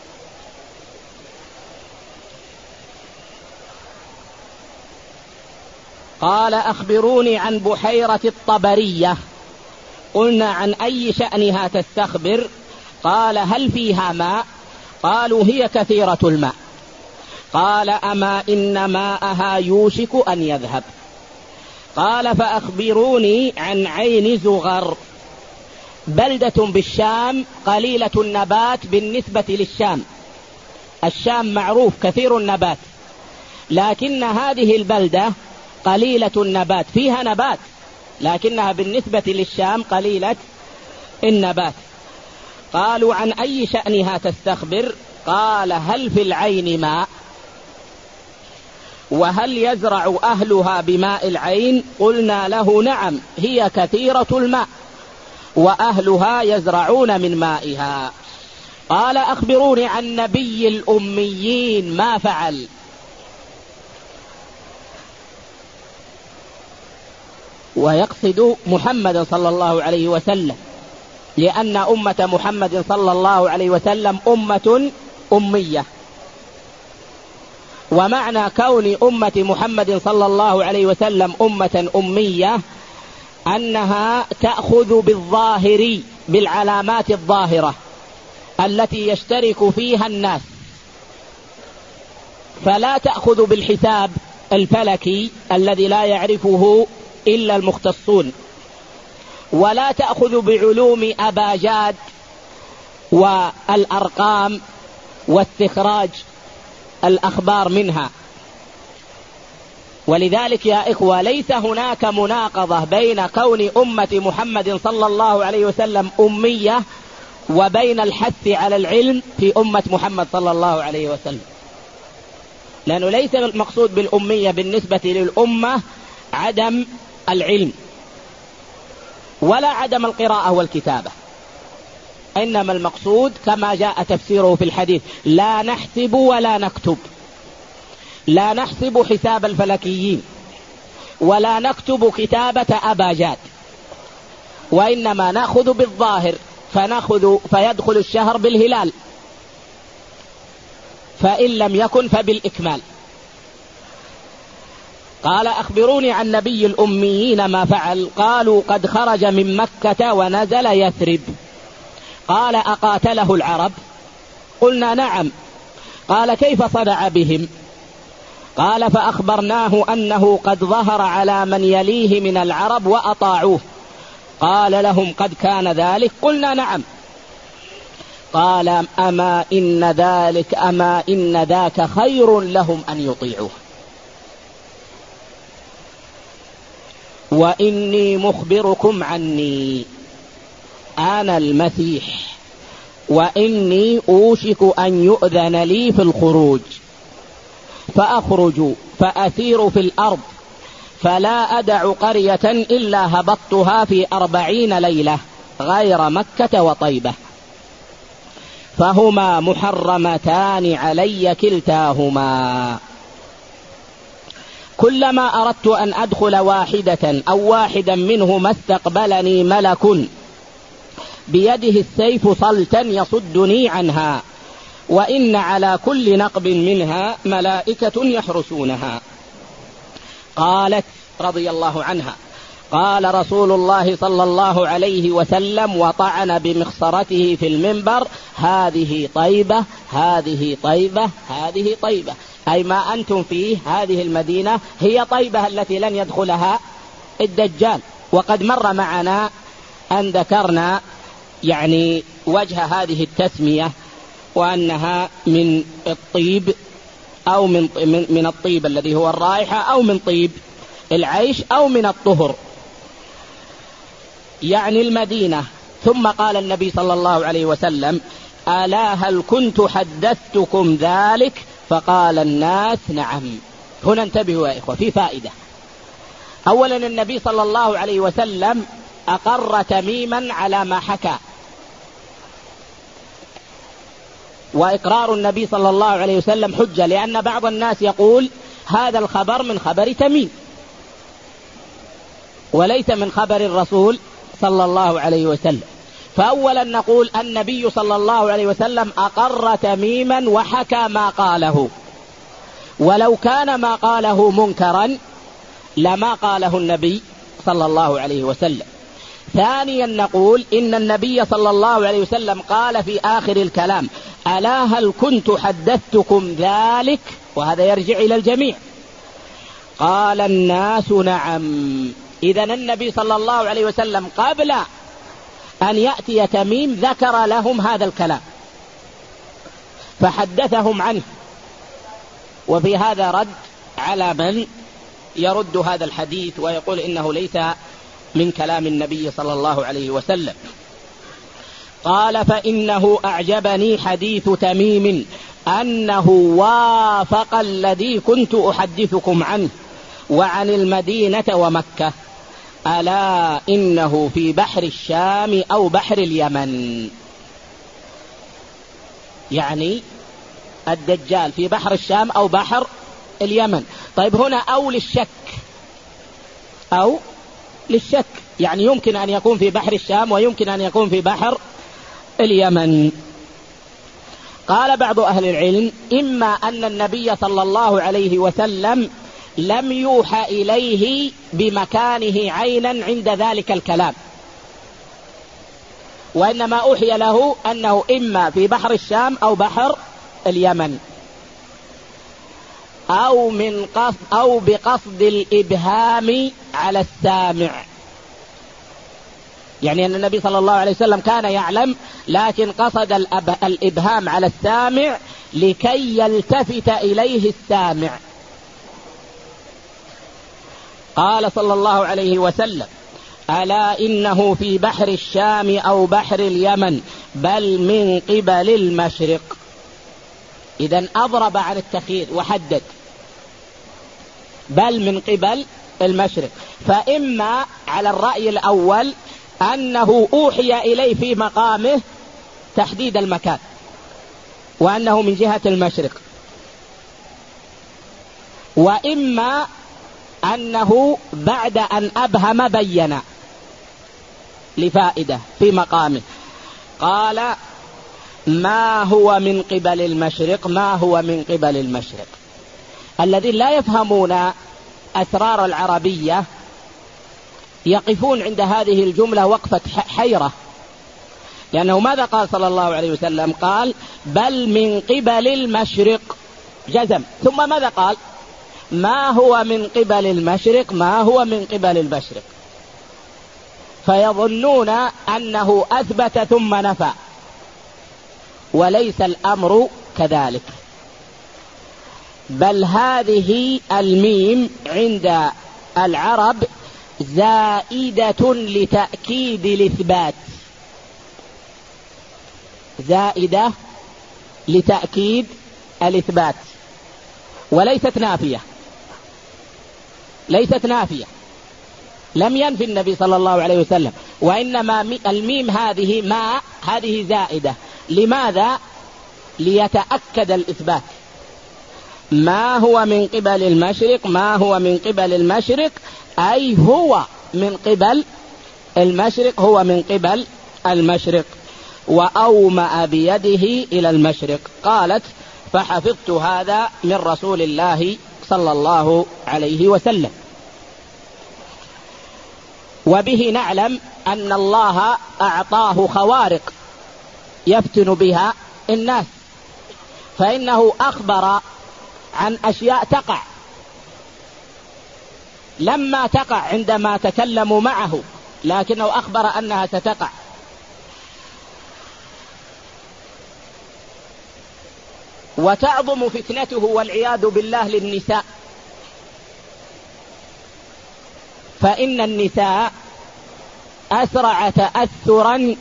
قال أخبروني عن بحيرة الطبرية. قلنا عن أي شأنها تستخبر؟ قال هل فيها ماء؟ قالوا هي كثيرة الماء. قال أما إن ماءها يوشك أن يذهب. قال فأخبروني عن عين زغر، بلدة بالشام قليلة النبات بالنسبة للشام. الشام معروف كثير النبات، لكن هذه البلدة قليلة النبات، فيها نبات لكنها بالنسبة للشام قليلة النبات. قالوا عن أي شأنها تستخبر؟ قال هل في العين ماء؟ وهل يزرع أهلها بماء العين؟ قلنا له نعم، هي كثيرة الماء وأهلها يزرعون من مائها. قال أخبروني عن نبي الأميين ما فعل؟ ويقصد محمد صلى الله عليه وسلم، لأن أمة محمد صلى الله عليه وسلم أمة أمية. ومعنى كون أمة محمد صلى الله عليه وسلم أمة أمية أنها تأخذ بالظاهر، بالعلامات الظاهرة التي يشترك فيها الناس، فلا تأخذ بالحساب الفلكي الذي لا يعرفه إلا المختصون، ولا تأخذ بعلوم أباجاد والأرقام واستخراج الأخبار منها. ولذلك يا إخوة ليس هناك مناقضة بين كون أمة محمد صلى الله عليه وسلم أمية وبين الحث على العلم في أمة محمد صلى الله عليه وسلم، لأنه ليس المقصود بالأمية بالنسبة للأمة عدم العلم ولا عدم القراءة والكتابة، إنما المقصود كما جاء تفسيره في الحديث لا نحسب ولا نكتب، لا نحسب حساب الفلكيين ولا نكتب كتابة أباجاد، وإنما نأخذ بالظاهر، فنأخذ فيدخل الشهر بالهلال، فإن لم يكن فبالإكمال. قال أخبروني عن نبي الأميين ما فعل؟ قالوا قد خرج من مكة ونزل يثرب. قال أقاتله العرب؟ قلنا نعم. قال كيف صنع بهم؟ قال فأخبرناه أنه قد ظهر على من يليه من العرب وأطاعوه. قال لهم قد كان ذلك؟ قلنا نعم. قال أما إن ذلك أما إن ذاك خير لهم أن يطيعوه، وإني مخبركم عني أنا المسيح وإني أوشك أن يؤذن لي في الخروج، فأخرج فأسير في الأرض فلا أدع قرية إلا هبطتها في أربعين ليلة غير مكة وطيبة، فهما محرمتان علي كلتاهما. كلما أردت أن أدخل واحدة أو واحدا منهما استقبلني ملك بيده السيف صلتا يصدني عنها، وإن على كل نقب منها ملائكة يحرسونها. قالت رضي الله عنها: قال رسول الله صلى الله عليه وسلم وطعن بمخصرته في المنبر: هذه طيبة، هذه طيبة، هذه طيبة، أي ما أنتم فيه هذه المدينة هي طيبة التي لن يدخلها الدجال. وقد مر معنا أن ذكرنا يعني وجه هذه التسمية، وأنها من الطيب أو من من الطيب الذي هو الرائحة، أو من طيب العيش، أو من الطهر، يعني المدينة. ثم قال النبي صلى الله عليه وسلم: ألا هل كنت حدثتكم ذلك؟ فقال الناس: نعم. هنا انتبهوا يا إخوة، في فائدة. أولا النبي صلى الله عليه وسلم أقر تميما على ما حكى، وإقرار النبي صلى الله عليه وسلم حجة، لأن بعض الناس يقول هذا الخبر من خبر تميم وليس من خبر الرسول صلى الله عليه وسلم. فأولا نقول النبي صلى الله عليه وسلم أقر تميما وحكى ما قاله، ولو كان ما قاله منكرا لما قاله النبي صلى الله عليه وسلم. ثانيا نقول إن النبي صلى الله عليه وسلم قال في آخر الكلام: ألا هل كنت حدثتكم ذلك؟ وهذا يرجع إلى الجميع. قال الناس: نعم. إذن النبي صلى الله عليه وسلم قبل أن يأتي تميم ذكر لهم هذا الكلام فحدثهم عنه. وفي هذا رد على من يرد هذا الحديث ويقول إنه ليس من كلام النبي صلى الله عليه وسلم. قال: فإنه أعجبني حديث تميم أنه وافق الذي كنت أحدثكم عنه وعن المدينة ومكة، ألا إنه في بحر الشام أو بحر اليمن. يعني الدجال في بحر الشام أو بحر اليمن. طيب هنا أو للشك، أو للشك، يعني يمكن أن يكون في بحر الشام ويمكن أن يكون في بحر اليمن. قال بعض أهل العلم: إما أن النبي صلى الله عليه وسلم لم يوحى إليه بمكانه عينا عند ذلك الكلام، وإنما أوحي له أنه إما في بحر الشام أو بحر اليمن، أو من قصد أو بقصد الإبهام على السامع، يعني أن النبي صلى الله عليه وسلم كان يعلم لكن قصد الإبهام على السامع لكي يلتفت إليه السامع. قال صلى الله عليه وسلم: ألا إنه في بحر الشام أو بحر اليمن بل من قبل المشرق. إذن أضرب عن التخيير وحدد بل من قبل المشرق. فإما على الرأي الأول أنه أوحي إليه في مقامه تحديد المكان وأنه من جهة المشرق، وإما أنه بعد أن أبهم بين لفائدة في مقامه. قال: ما هو من قبل المشرق، ما هو من قبل المشرق. الذين لا يفهمون أسرار العربية يقفون عند هذه الجملة وقفة حيرة، لأنه ماذا قال صلى الله عليه وسلم؟ قال: بل من قبل المشرق، جزم. ثم ماذا قال؟ ما هو من قبل المشرق، ما هو من قبل المشرق. فيظنون أنه أثبت ثم نفى، وليس الأمر كذلك، بل هذه الميم عند العرب زائدة لتأكيد الإثبات، زائدة لتأكيد الإثبات وليست نافية، ليست نافية، لم ينفي النبي صلى الله عليه وسلم، وإنما الميم هذه ما هذه زائدة. لماذا؟ ليتأكد الإثبات. ما هو من قبل المشرق، ما هو من قبل المشرق، أي هو من قبل المشرق، هو من قبل المشرق. وأومأ بيده إلى المشرق. قالت فحفظت هذا من رسول الله صلى الله عليه وسلم. وبه نعلم أن الله أعطاه خوارق يفتن بها الناس، فإنه أخبر عن أشياء تقع لما تقع عندما تكلموا معه، لكنه أخبر أنها ستقع. وتعظم فتنته والعياذ بالله للنساء، فإن النساء أسرع تأثرا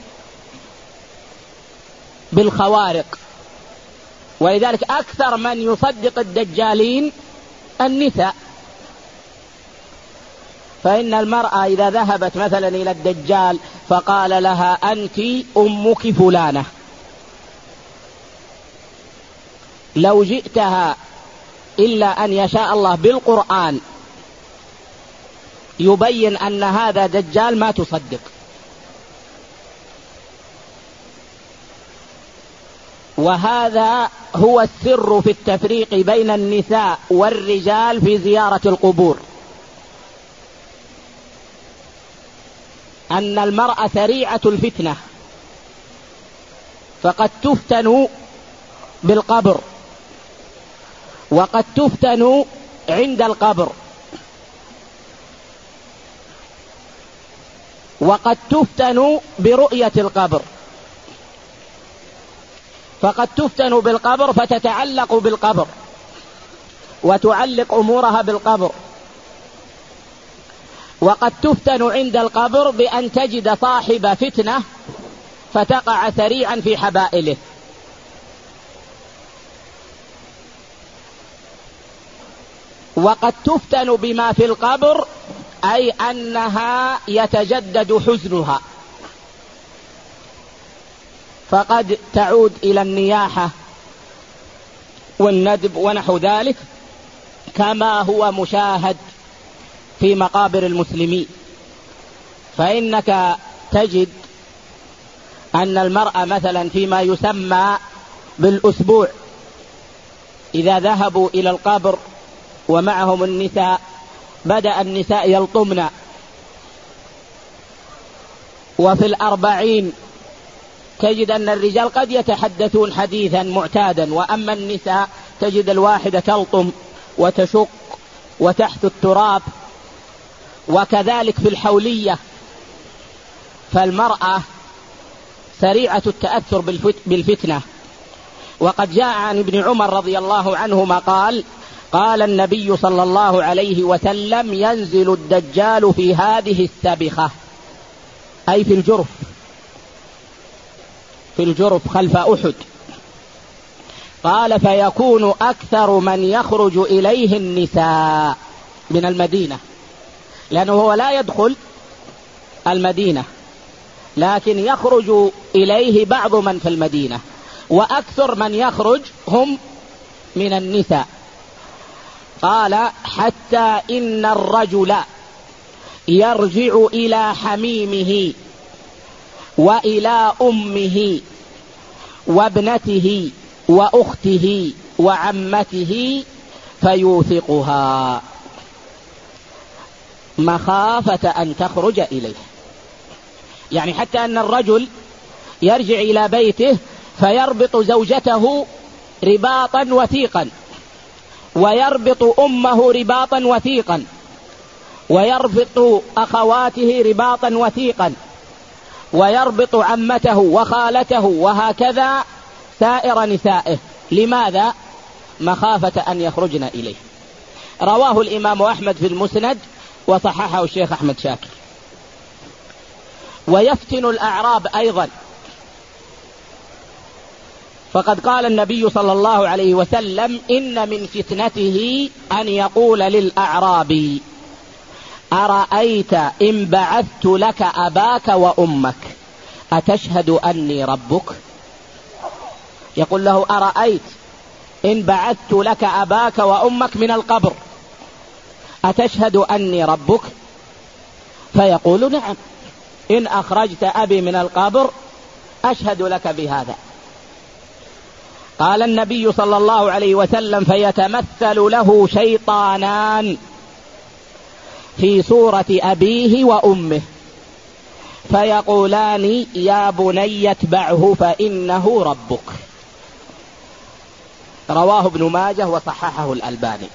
بالخوارق، ولذلك أكثر من يصدق الدجالين النساء. فإن المرأة إذا ذهبت مثلا إلى الدجال فقال لها أنت أمك فلانة، لو جئتها إلا أن يشاء الله بالقرآن يبين أن هذا دجال ما تصدق. وهذا هو السر في التفريق بين النساء والرجال في زيارة القبور، أن المرأة سريعة الفتنة، فقد تفتن بالقبر وقد تفتن عند القبر وقد تفتن برؤية القبر. فقد تفتن بالقبر فتتعلق بالقبر وتعلق أمورها بالقبر، وقد تفتن عند القبر بأن تجد صاحب فتنة فتقع سريعا في حبائله. وقد تفتن بما في القبر، أي أنها يتجدد حزنها، فقد تعود إلى النياحة والندب ونحو ذلك، كما هو مشاهد في مقابر المسلمين. فإنك تجد أن المرأة مثلا فيما يسمى بالأسبوع إذا ذهبوا إلى القبر ومعهم النساء بدأ النساء يلطمن، وفي الأربعين تجد أن الرجال قد يتحدثون حديثا معتادا، وأما النساء تجد الواحدة تلطم وتشق وتحت التراب. وكذلك في الحولية، فالمرأة سريعة التأثر بالفتنة. وقد جاء عن ابن عمر رضي الله عنهما قال قال النبي صلى الله عليه وسلم ينزل الدجال في هذه السبخة، أي في الجرف، في الجرف خلف أحد. قال فيكون أكثر من يخرج إليه النساء من المدينة، لأنه هو لا يدخل المدينة لكن يخرج إليه بعض من في المدينة، وأكثر من يخرج هم من النساء. قال حتى إن الرجل يرجع إلى حميمه وإلى أمه وابنته وأخته وعمته فيوثقها مخافة أن تخرج إليه. يعني حتى أن الرجل يرجع إلى بيته فيربط زوجته رباطا وثيقا، ويربط أمه رباطا وثيقا، ويربط أخواته رباطا وثيقا، ويربط عمته وخالته، وهكذا سائر نسائه. لماذا؟ مخافة أن يخرجن إليه. رواه الإمام أحمد في المسند وصححه الشيخ أحمد شاكر. ويفتن الأعراب أيضا، فقد قال النبي صلى الله عليه وسلم: إن من فتنته أن يقول للأعرابي: أرأيت إن بعثت لك أباك وأمك أتشهد أني ربك؟ يقول له: أرأيت إن بعثت لك أباك وأمك من القبر أتشهد أني ربك؟ فيقول: نعم، إن أخرجت أبي من القبر أشهد لك بهذا. قال النبي صلى الله عليه وسلم: فيتمثل له شيطانان في صورة أبيه وأمه فيقولان: يا بني اتبعه فإنه ربك. رواه ابن ماجه وصححه الألباني.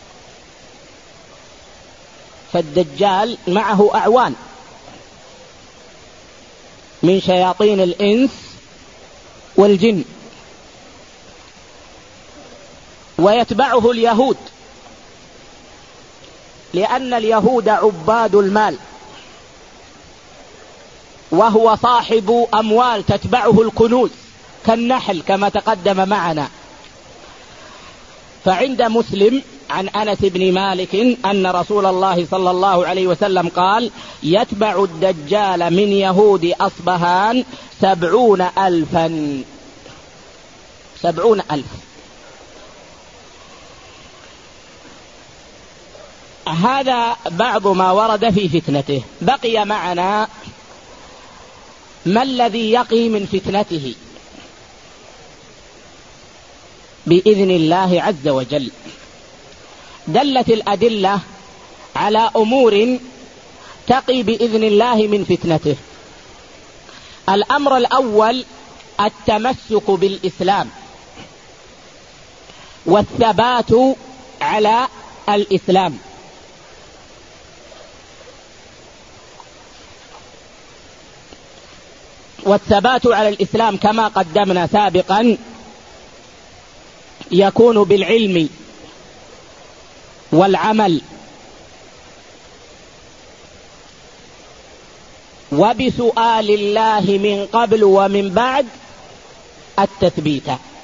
فالدجال معه أعوان من شياطين الإنس والجن، ويتبعه اليهود، لأن اليهود عباد المال، وهو صاحب أموال تتبعه الكنوز كالنحل كما تقدم معنا. فعند مسلم عن أنس بن مالك أن رسول الله صلى الله عليه وسلم قال: يتبع الدجال من يهود أصبهان سبعون ألفا سبعون ألف. هذا بعض ما ورد في فتنته. بقي معنا ما الذي يقي من فتنته بإذن الله عز وجل. دلت الأدلة على أمور تقي بإذن الله من فتنته. الأمر الأول التمسك بالإسلام والثبات على الإسلام. والثبات على الإسلام كما قدمنا سابقا يكون بالعلم والعمل وبسؤال الله من قبل ومن بعد التثبيت.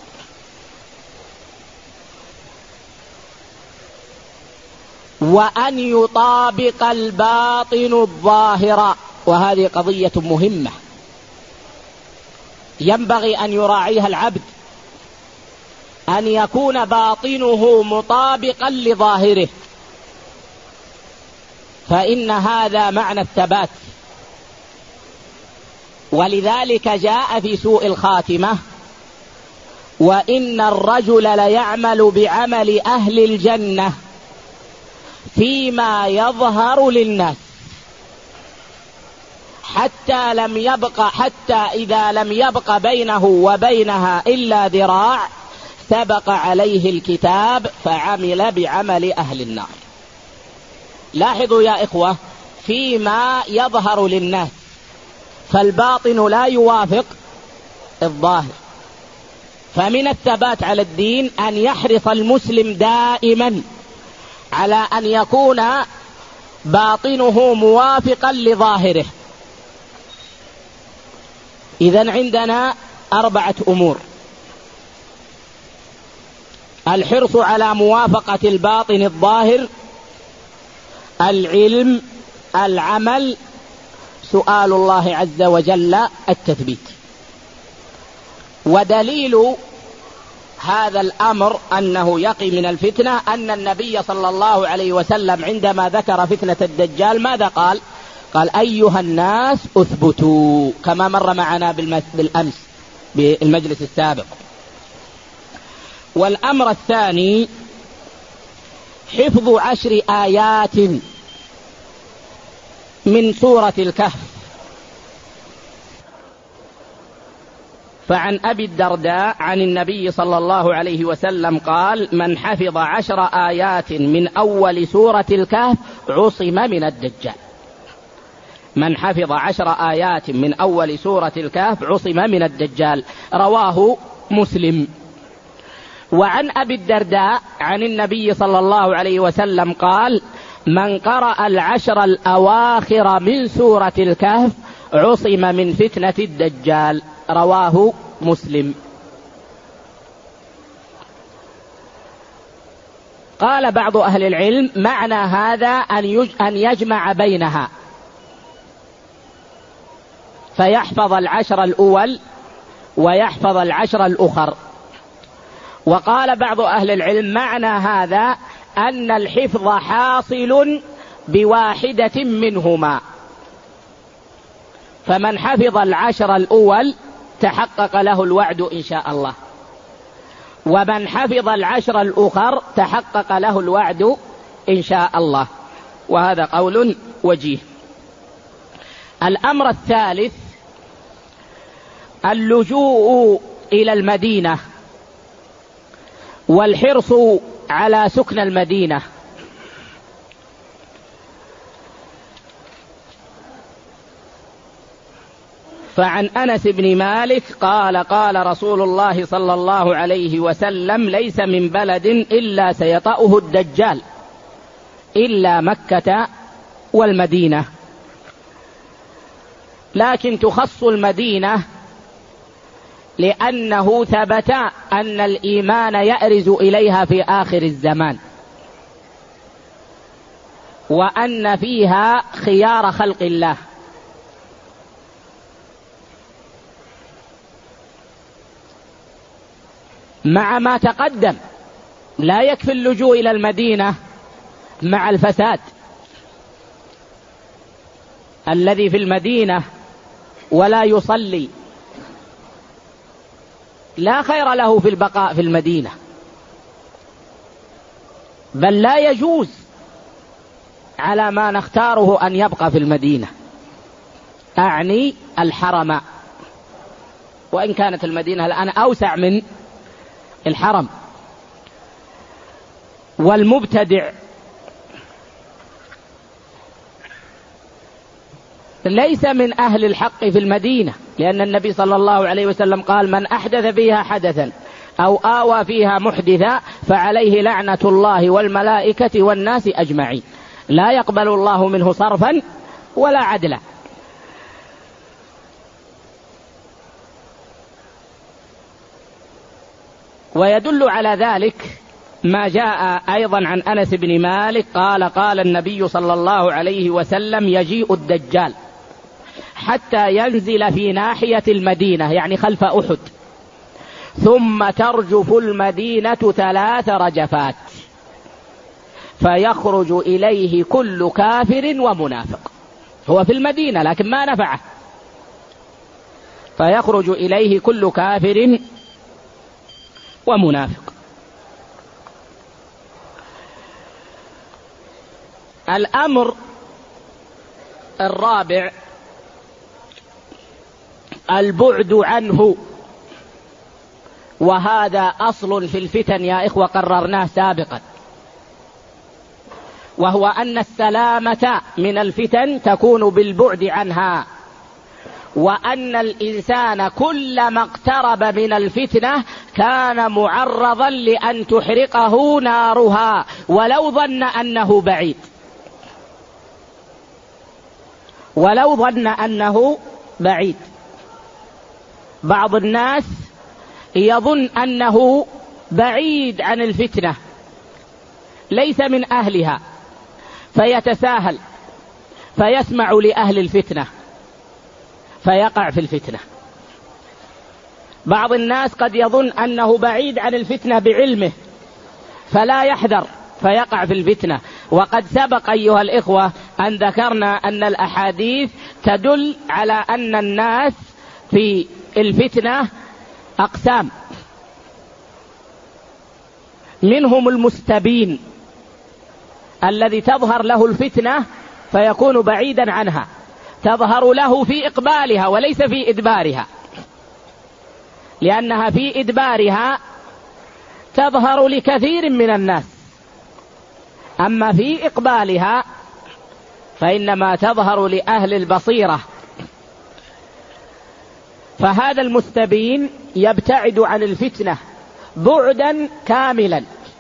وأن يطابق الباطن الظاهر، وهذه قضية مهمة ينبغي أن يراعيها العبد، أن يكون باطنه مطابقا لظاهره، فإن هذا معنى الثبات. ولذلك جاء في سوء الخاتمة: وإن الرجل ليعمل بعمل أهل الجنة فيما يظهر للناس حتى لم يبق حتى إذا لم يبق بينه وبينها إلا ذراع سبق عليه الكتاب فعمل بعمل أهل النار. لاحظوا يا إخوة، فيما يظهر للناس، فالباطن لا يوافق الظاهر. فمن الثبات على الدين أن يحرص المسلم دائما على أن يكون باطنه موافقا لظاهره. إذن عندنا أربعة أمور: الحرص على موافقة الباطن الظاهر، العلم، العمل، سؤال الله عز وجل التثبيت. ودليل هذا الأمر أنه يقي من الفتنة أن النبي صلى الله عليه وسلم عندما ذكر فتنة الدجال ماذا قال؟ قال: أيها الناس أثبتوا، كما مر معنا بالأمس بالمجلس السابق. والأمر الثاني حفظ عشر آيات من سورة الكهف. فعن أبي الدرداء عن النبي صلى الله عليه وسلم قال: من حفظ عشر آيات من أول سورة الكهف عصم من الدجال. من حفظ عشر آيات من أول سورة الكهف عصم من الدجال. رواه مسلم. وعن أبي الدرداء عن النبي صلى الله عليه وسلم قال: من قرأ العشر الأواخر من سورة الكهف عصم من فتنة الدجال. رواه مسلم. قال بعض أهل العلم معنى هذا أن يجمع بينها فيحفظ العشر الأول ويحفظ العشر الأخر. وقال بعض أهل العلم معنى هذا أن الحفظ حاصل بواحدة منهما، فمن حفظ العشر الأول تحقق له الوعد إن شاء الله، ومن حفظ العشر الأخر تحقق له الوعد إن شاء الله، وهذا قول وجيه. الأمر الثالث اللجوء إلى المدينة والحرص على سكن المدينة. فعن أنس بن مالك قال قال رسول الله صلى الله عليه وسلم ليس من بلد إلا سيطأه الدجال إلا مكة والمدينة، لكن تخص المدينة لأنه ثبت أن الإيمان يأرز إليها في آخر الزمان، وأن فيها خيار خلق الله. مع ما تقدم لا يكفي اللجوء إلى المدينة مع الفساد الذي في المدينة ولا يصلي لا خير له في البقاء في المدينة، بل لا يجوز على ما نختاره أن يبقى في المدينة، أعني الحرم، وإن كانت المدينة الآن أوسع من الحرم. والمبتدع ليس من أهل الحق في المدينة، لأن النبي صلى الله عليه وسلم قال من أحدث فيها حدثا أو آوى فيها محدثا فعليه لعنة الله والملائكة والناس أجمعين، لا يقبل الله منه صرفا ولا عدلا. ويدل على ذلك ما جاء أيضا عن أنس بن مالك قال قال النبي صلى الله عليه وسلم يجيء الدجال حتى ينزل في ناحية المدينة يعني خلف أحد، ثم ترجف المدينة ثلاث رجفات فيخرج إليه كل كافر ومنافق. هو في المدينة لكن ما نفعه، فيخرج إليه كل كافر ومنافق. الأمر الرابع البعد عنه، وهذا أصل في الفتن يا إخوة قررناه سابقا، وهو أن السلامة من الفتن تكون بالبعد عنها، وأن الإنسان كلما اقترب من الفتنة كان معرضا لأن تحرقه نارها ولو ظن أنه بعيد ولو ظن أنه بعيد. بعض الناس يظن أنه بعيد عن الفتنة ليس من أهلها فيتساهل فيسمع لأهل الفتنة فيقع في الفتنة. بعض الناس قد يظن أنه بعيد عن الفتنة بعلمه فلا يحذر فيقع في الفتنة. وقد سبق أيها الإخوة أن ذكرنا أن الأحاديث تدل على أن الناس في الفتنة أقسام، منهم المستبين الذي تظهر له الفتنة فيكون بعيدا عنها، تظهر له في إقبالها وليس في إدبارها، لأنها في إدبارها تظهر لكثير من الناس، أما في إقبالها فإنما تظهر لأهل البصيرة. فهذا المستبين يبتعد عن الفتنة بعدا كاملا،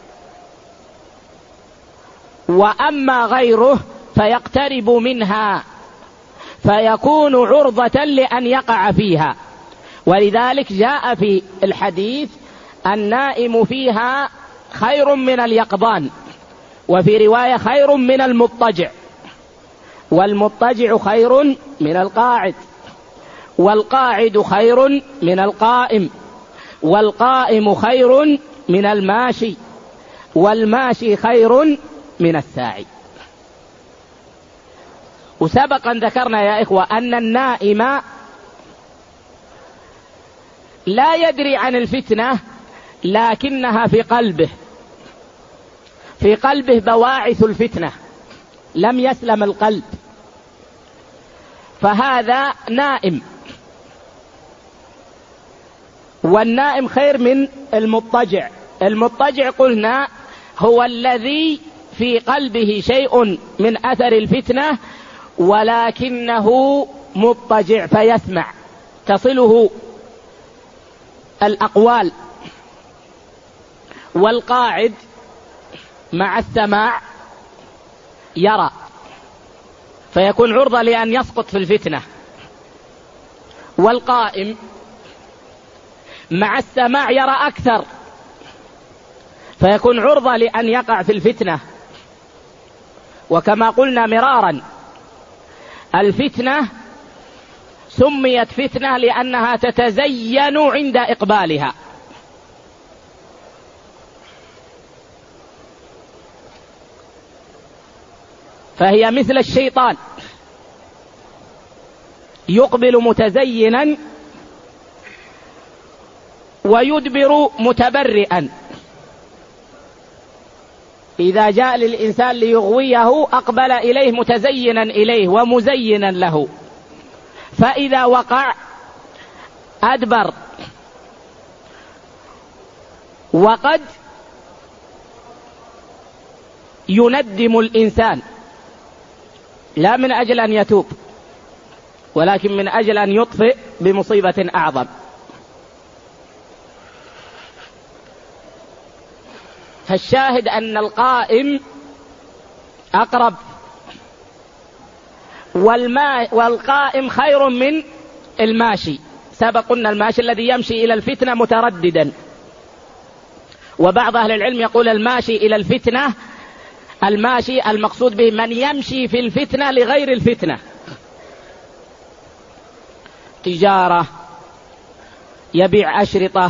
وأما غيره فيقترب منها فيكون عرضة لأن يقع فيها. ولذلك جاء في الحديث النائم فيها خير من اليقظان، وفي رواية خير من المضطجع، والمضطجع خير من القاعد، والقاعد خير من القائم، والقائم خير من الماشي، والماشي خير من الساعي. وسبقا ذكرنا يا إخوة أن النائم لا يدري عن الفتنة، لكنها في قلبه، في قلبه بواعث الفتنة، لم يسلم القلب، فهذا نائم. والنائم خير من المضطجع. المضطجع قلنا هو الذي في قلبه شيء من أثر الفتنة ولكنه مضطجع فيسمع، تصله الأقوال. والقاعد مع السماع يرى، فيكون عرضة لأن يسقط في الفتنة. والقائم مع السماع يرى أكثر، فيكون عرضة لأن يقع في الفتنة. وكما قلنا مرارا، الفتنة سميت فتنة لأنها تتزين عند إقبالها. فهي مثل الشيطان، يقبل متزينا ويدبر متبرئا. إذا جاء للإنسان ليغويه أقبل إليه متزينا إليه ومزينا له، فإذا وقع أدبر. وقد يندم الإنسان لا من أجل أن يتوب، ولكن من أجل أن يطفئ بمصيبة أعظم. فالشاهد أن القائم أقرب، والما والقائم خير من الماشي. سبق قلنا الماشي الذي يمشي إلى الفتنة مترددا، وبعض أهل العلم يقول الماشي إلى الفتنة، الماشي المقصود به من يمشي في الفتنة لغير الفتنة، تجارة، يبيع أشرطة،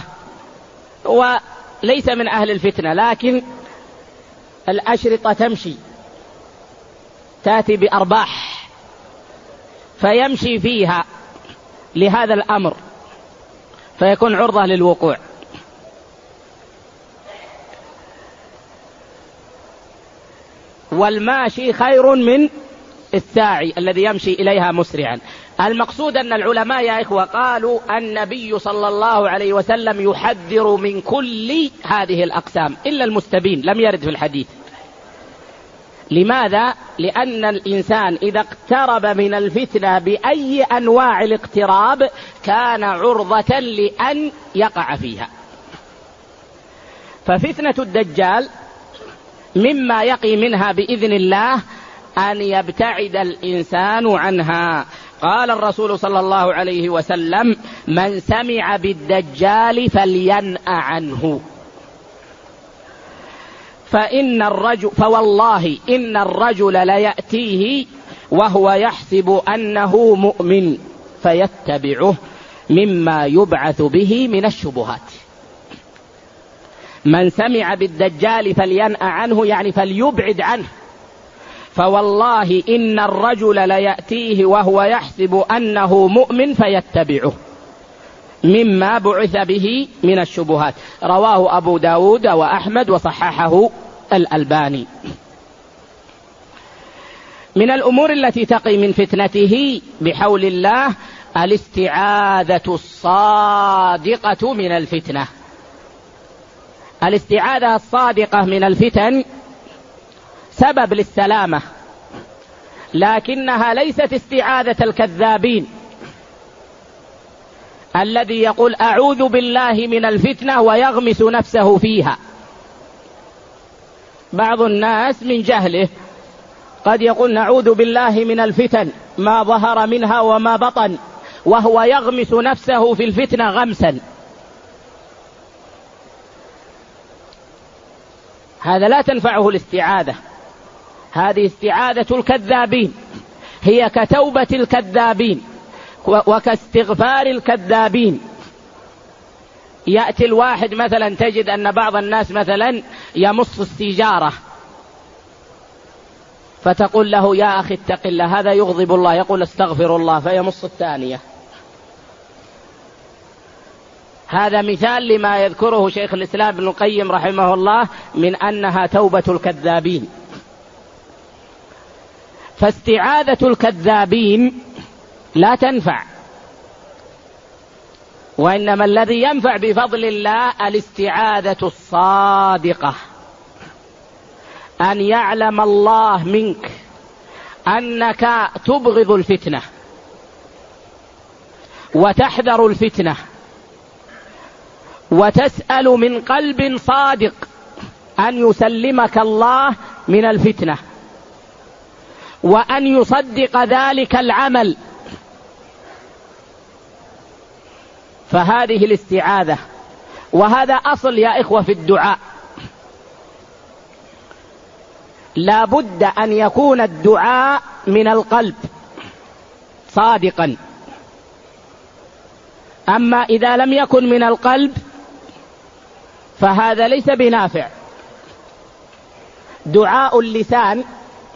وليس من أهل الفتنة، لكن الأشرطة تمشي تأتي بأرباح فيمشي فيها لهذا الأمر، فيكون عرضة للوقوع. والماشي خير من الساعي الذي يمشي إليها مسرعا. المقصود أن العلماء يا إخوة قالوا النبي صلى الله عليه وسلم يحذر من كل هذه الأقسام إلا المستبين، لم يرد في الحديث. لماذا؟ لأن الإنسان إذا اقترب من الفتنة بأي أنواع الاقتراب كان عرضة لأن يقع فيها. ففتنة الدجال مما يقي منها بإذن الله أن يبتعد الإنسان عنها. قال الرسول صلى الله عليه وسلم: من سمع بالدجال فلينأ عنه، فإن الرجل فوالله إن الرجل ليأتيه وهو يحسب أنه مؤمن فيتبعه مما يبعث به من الشبهات. من سمع بالدجال فلينأ عنه يعني فليبعد عنه. فوالله إن الرجل ليأتيه وهو يحسب أنه مؤمن فيتبعه مما بعث به من الشبهات. رواه أبو داود وأحمد وصححه الألباني. من الأمور التي تقي من فتنته بحول الله الاستعاذة الصادقة من الفتنة. الاستعاذة الصادقة من الفتن سبب للسلامة، لكنها ليست استعاذة الكذابين الذي يقول أعوذ بالله من الفتنة ويغمس نفسه فيها. بعض الناس من جهله قد يقول نعوذ بالله من الفتن ما ظهر منها وما بطن، وهو يغمس نفسه في الفتنة غمسا. هذا لا تنفعه الاستعاذة، هذه استعاذة الكذابين، هي كتوبة الكذابين وكاستغفار الكذابين. يأتي الواحد مثلا، تجد أن بعض الناس مثلا يمص السيجارة، فتقول له يا أخي اتق الله، هذا يغضب الله، يقول استغفر الله، فيمص الثانية. هذا مثال لما يذكره شيخ الإسلام ابن القيم رحمه الله من أنها توبة الكذابين. فاستعاذة الكذابين لا تنفع، وإنما الذي ينفع بفضل الله الاستعاذة الصادقة، أن يعلم الله منك أنك تبغض الفتنة وتحذر الفتنة، وتسأل من قلب صادق أن يسلمك الله من الفتنة، وأن يصدق ذلك العمل. فهذه الاستعاذة، وهذا أصل يا إخوة في الدعاء، لا بد أن يكون الدعاء من القلب صادقا. أما إذا لم يكن من القلب فهذا ليس بنافع. دعاء اللسان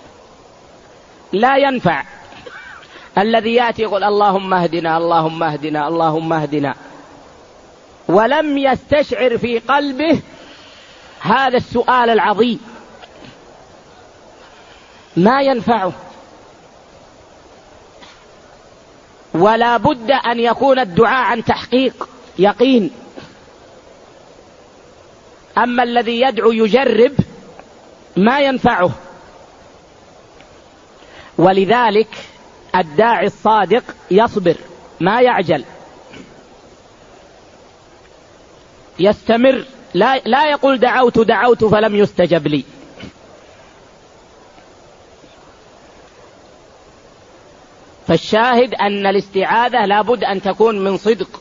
لا ينفع، الذي يأتي يقول اللهم اهدنا اللهم اهدنا اللهم اهدنا، ولم يستشعر في قلبه هذا السؤال العظيم، ما ينفعه. ولا بد أن يكون الدعاء عن تحقيق يقين. أما الذي يدعو يجرب ما ينفعه. ولذلك الداعي الصادق يصبر، ما يعجل، يستمر، لا, لا يقول دعوت دعوت فلم يستجب لي. فالشاهد أن الاستعاذة لا بد أن تكون من صدق.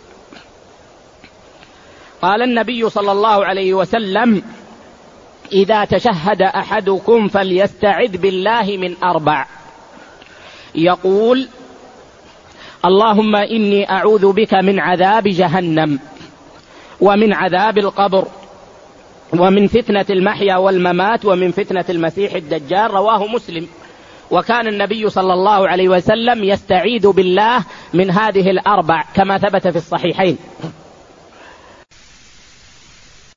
قال النبي صلى الله عليه وسلم إذا تشهد أحدكم فليستعذ بالله من أربع، يقول اللهم إني أعوذ بك من عذاب جهنم، ومن عذاب القبر، ومن فتنة المحيا والممات، ومن فتنة المسيح الدجال. رواه مسلم. وكان النبي صلى الله عليه وسلم يستعيذ بالله من هذه الأربع كما ثبت في الصحيحين.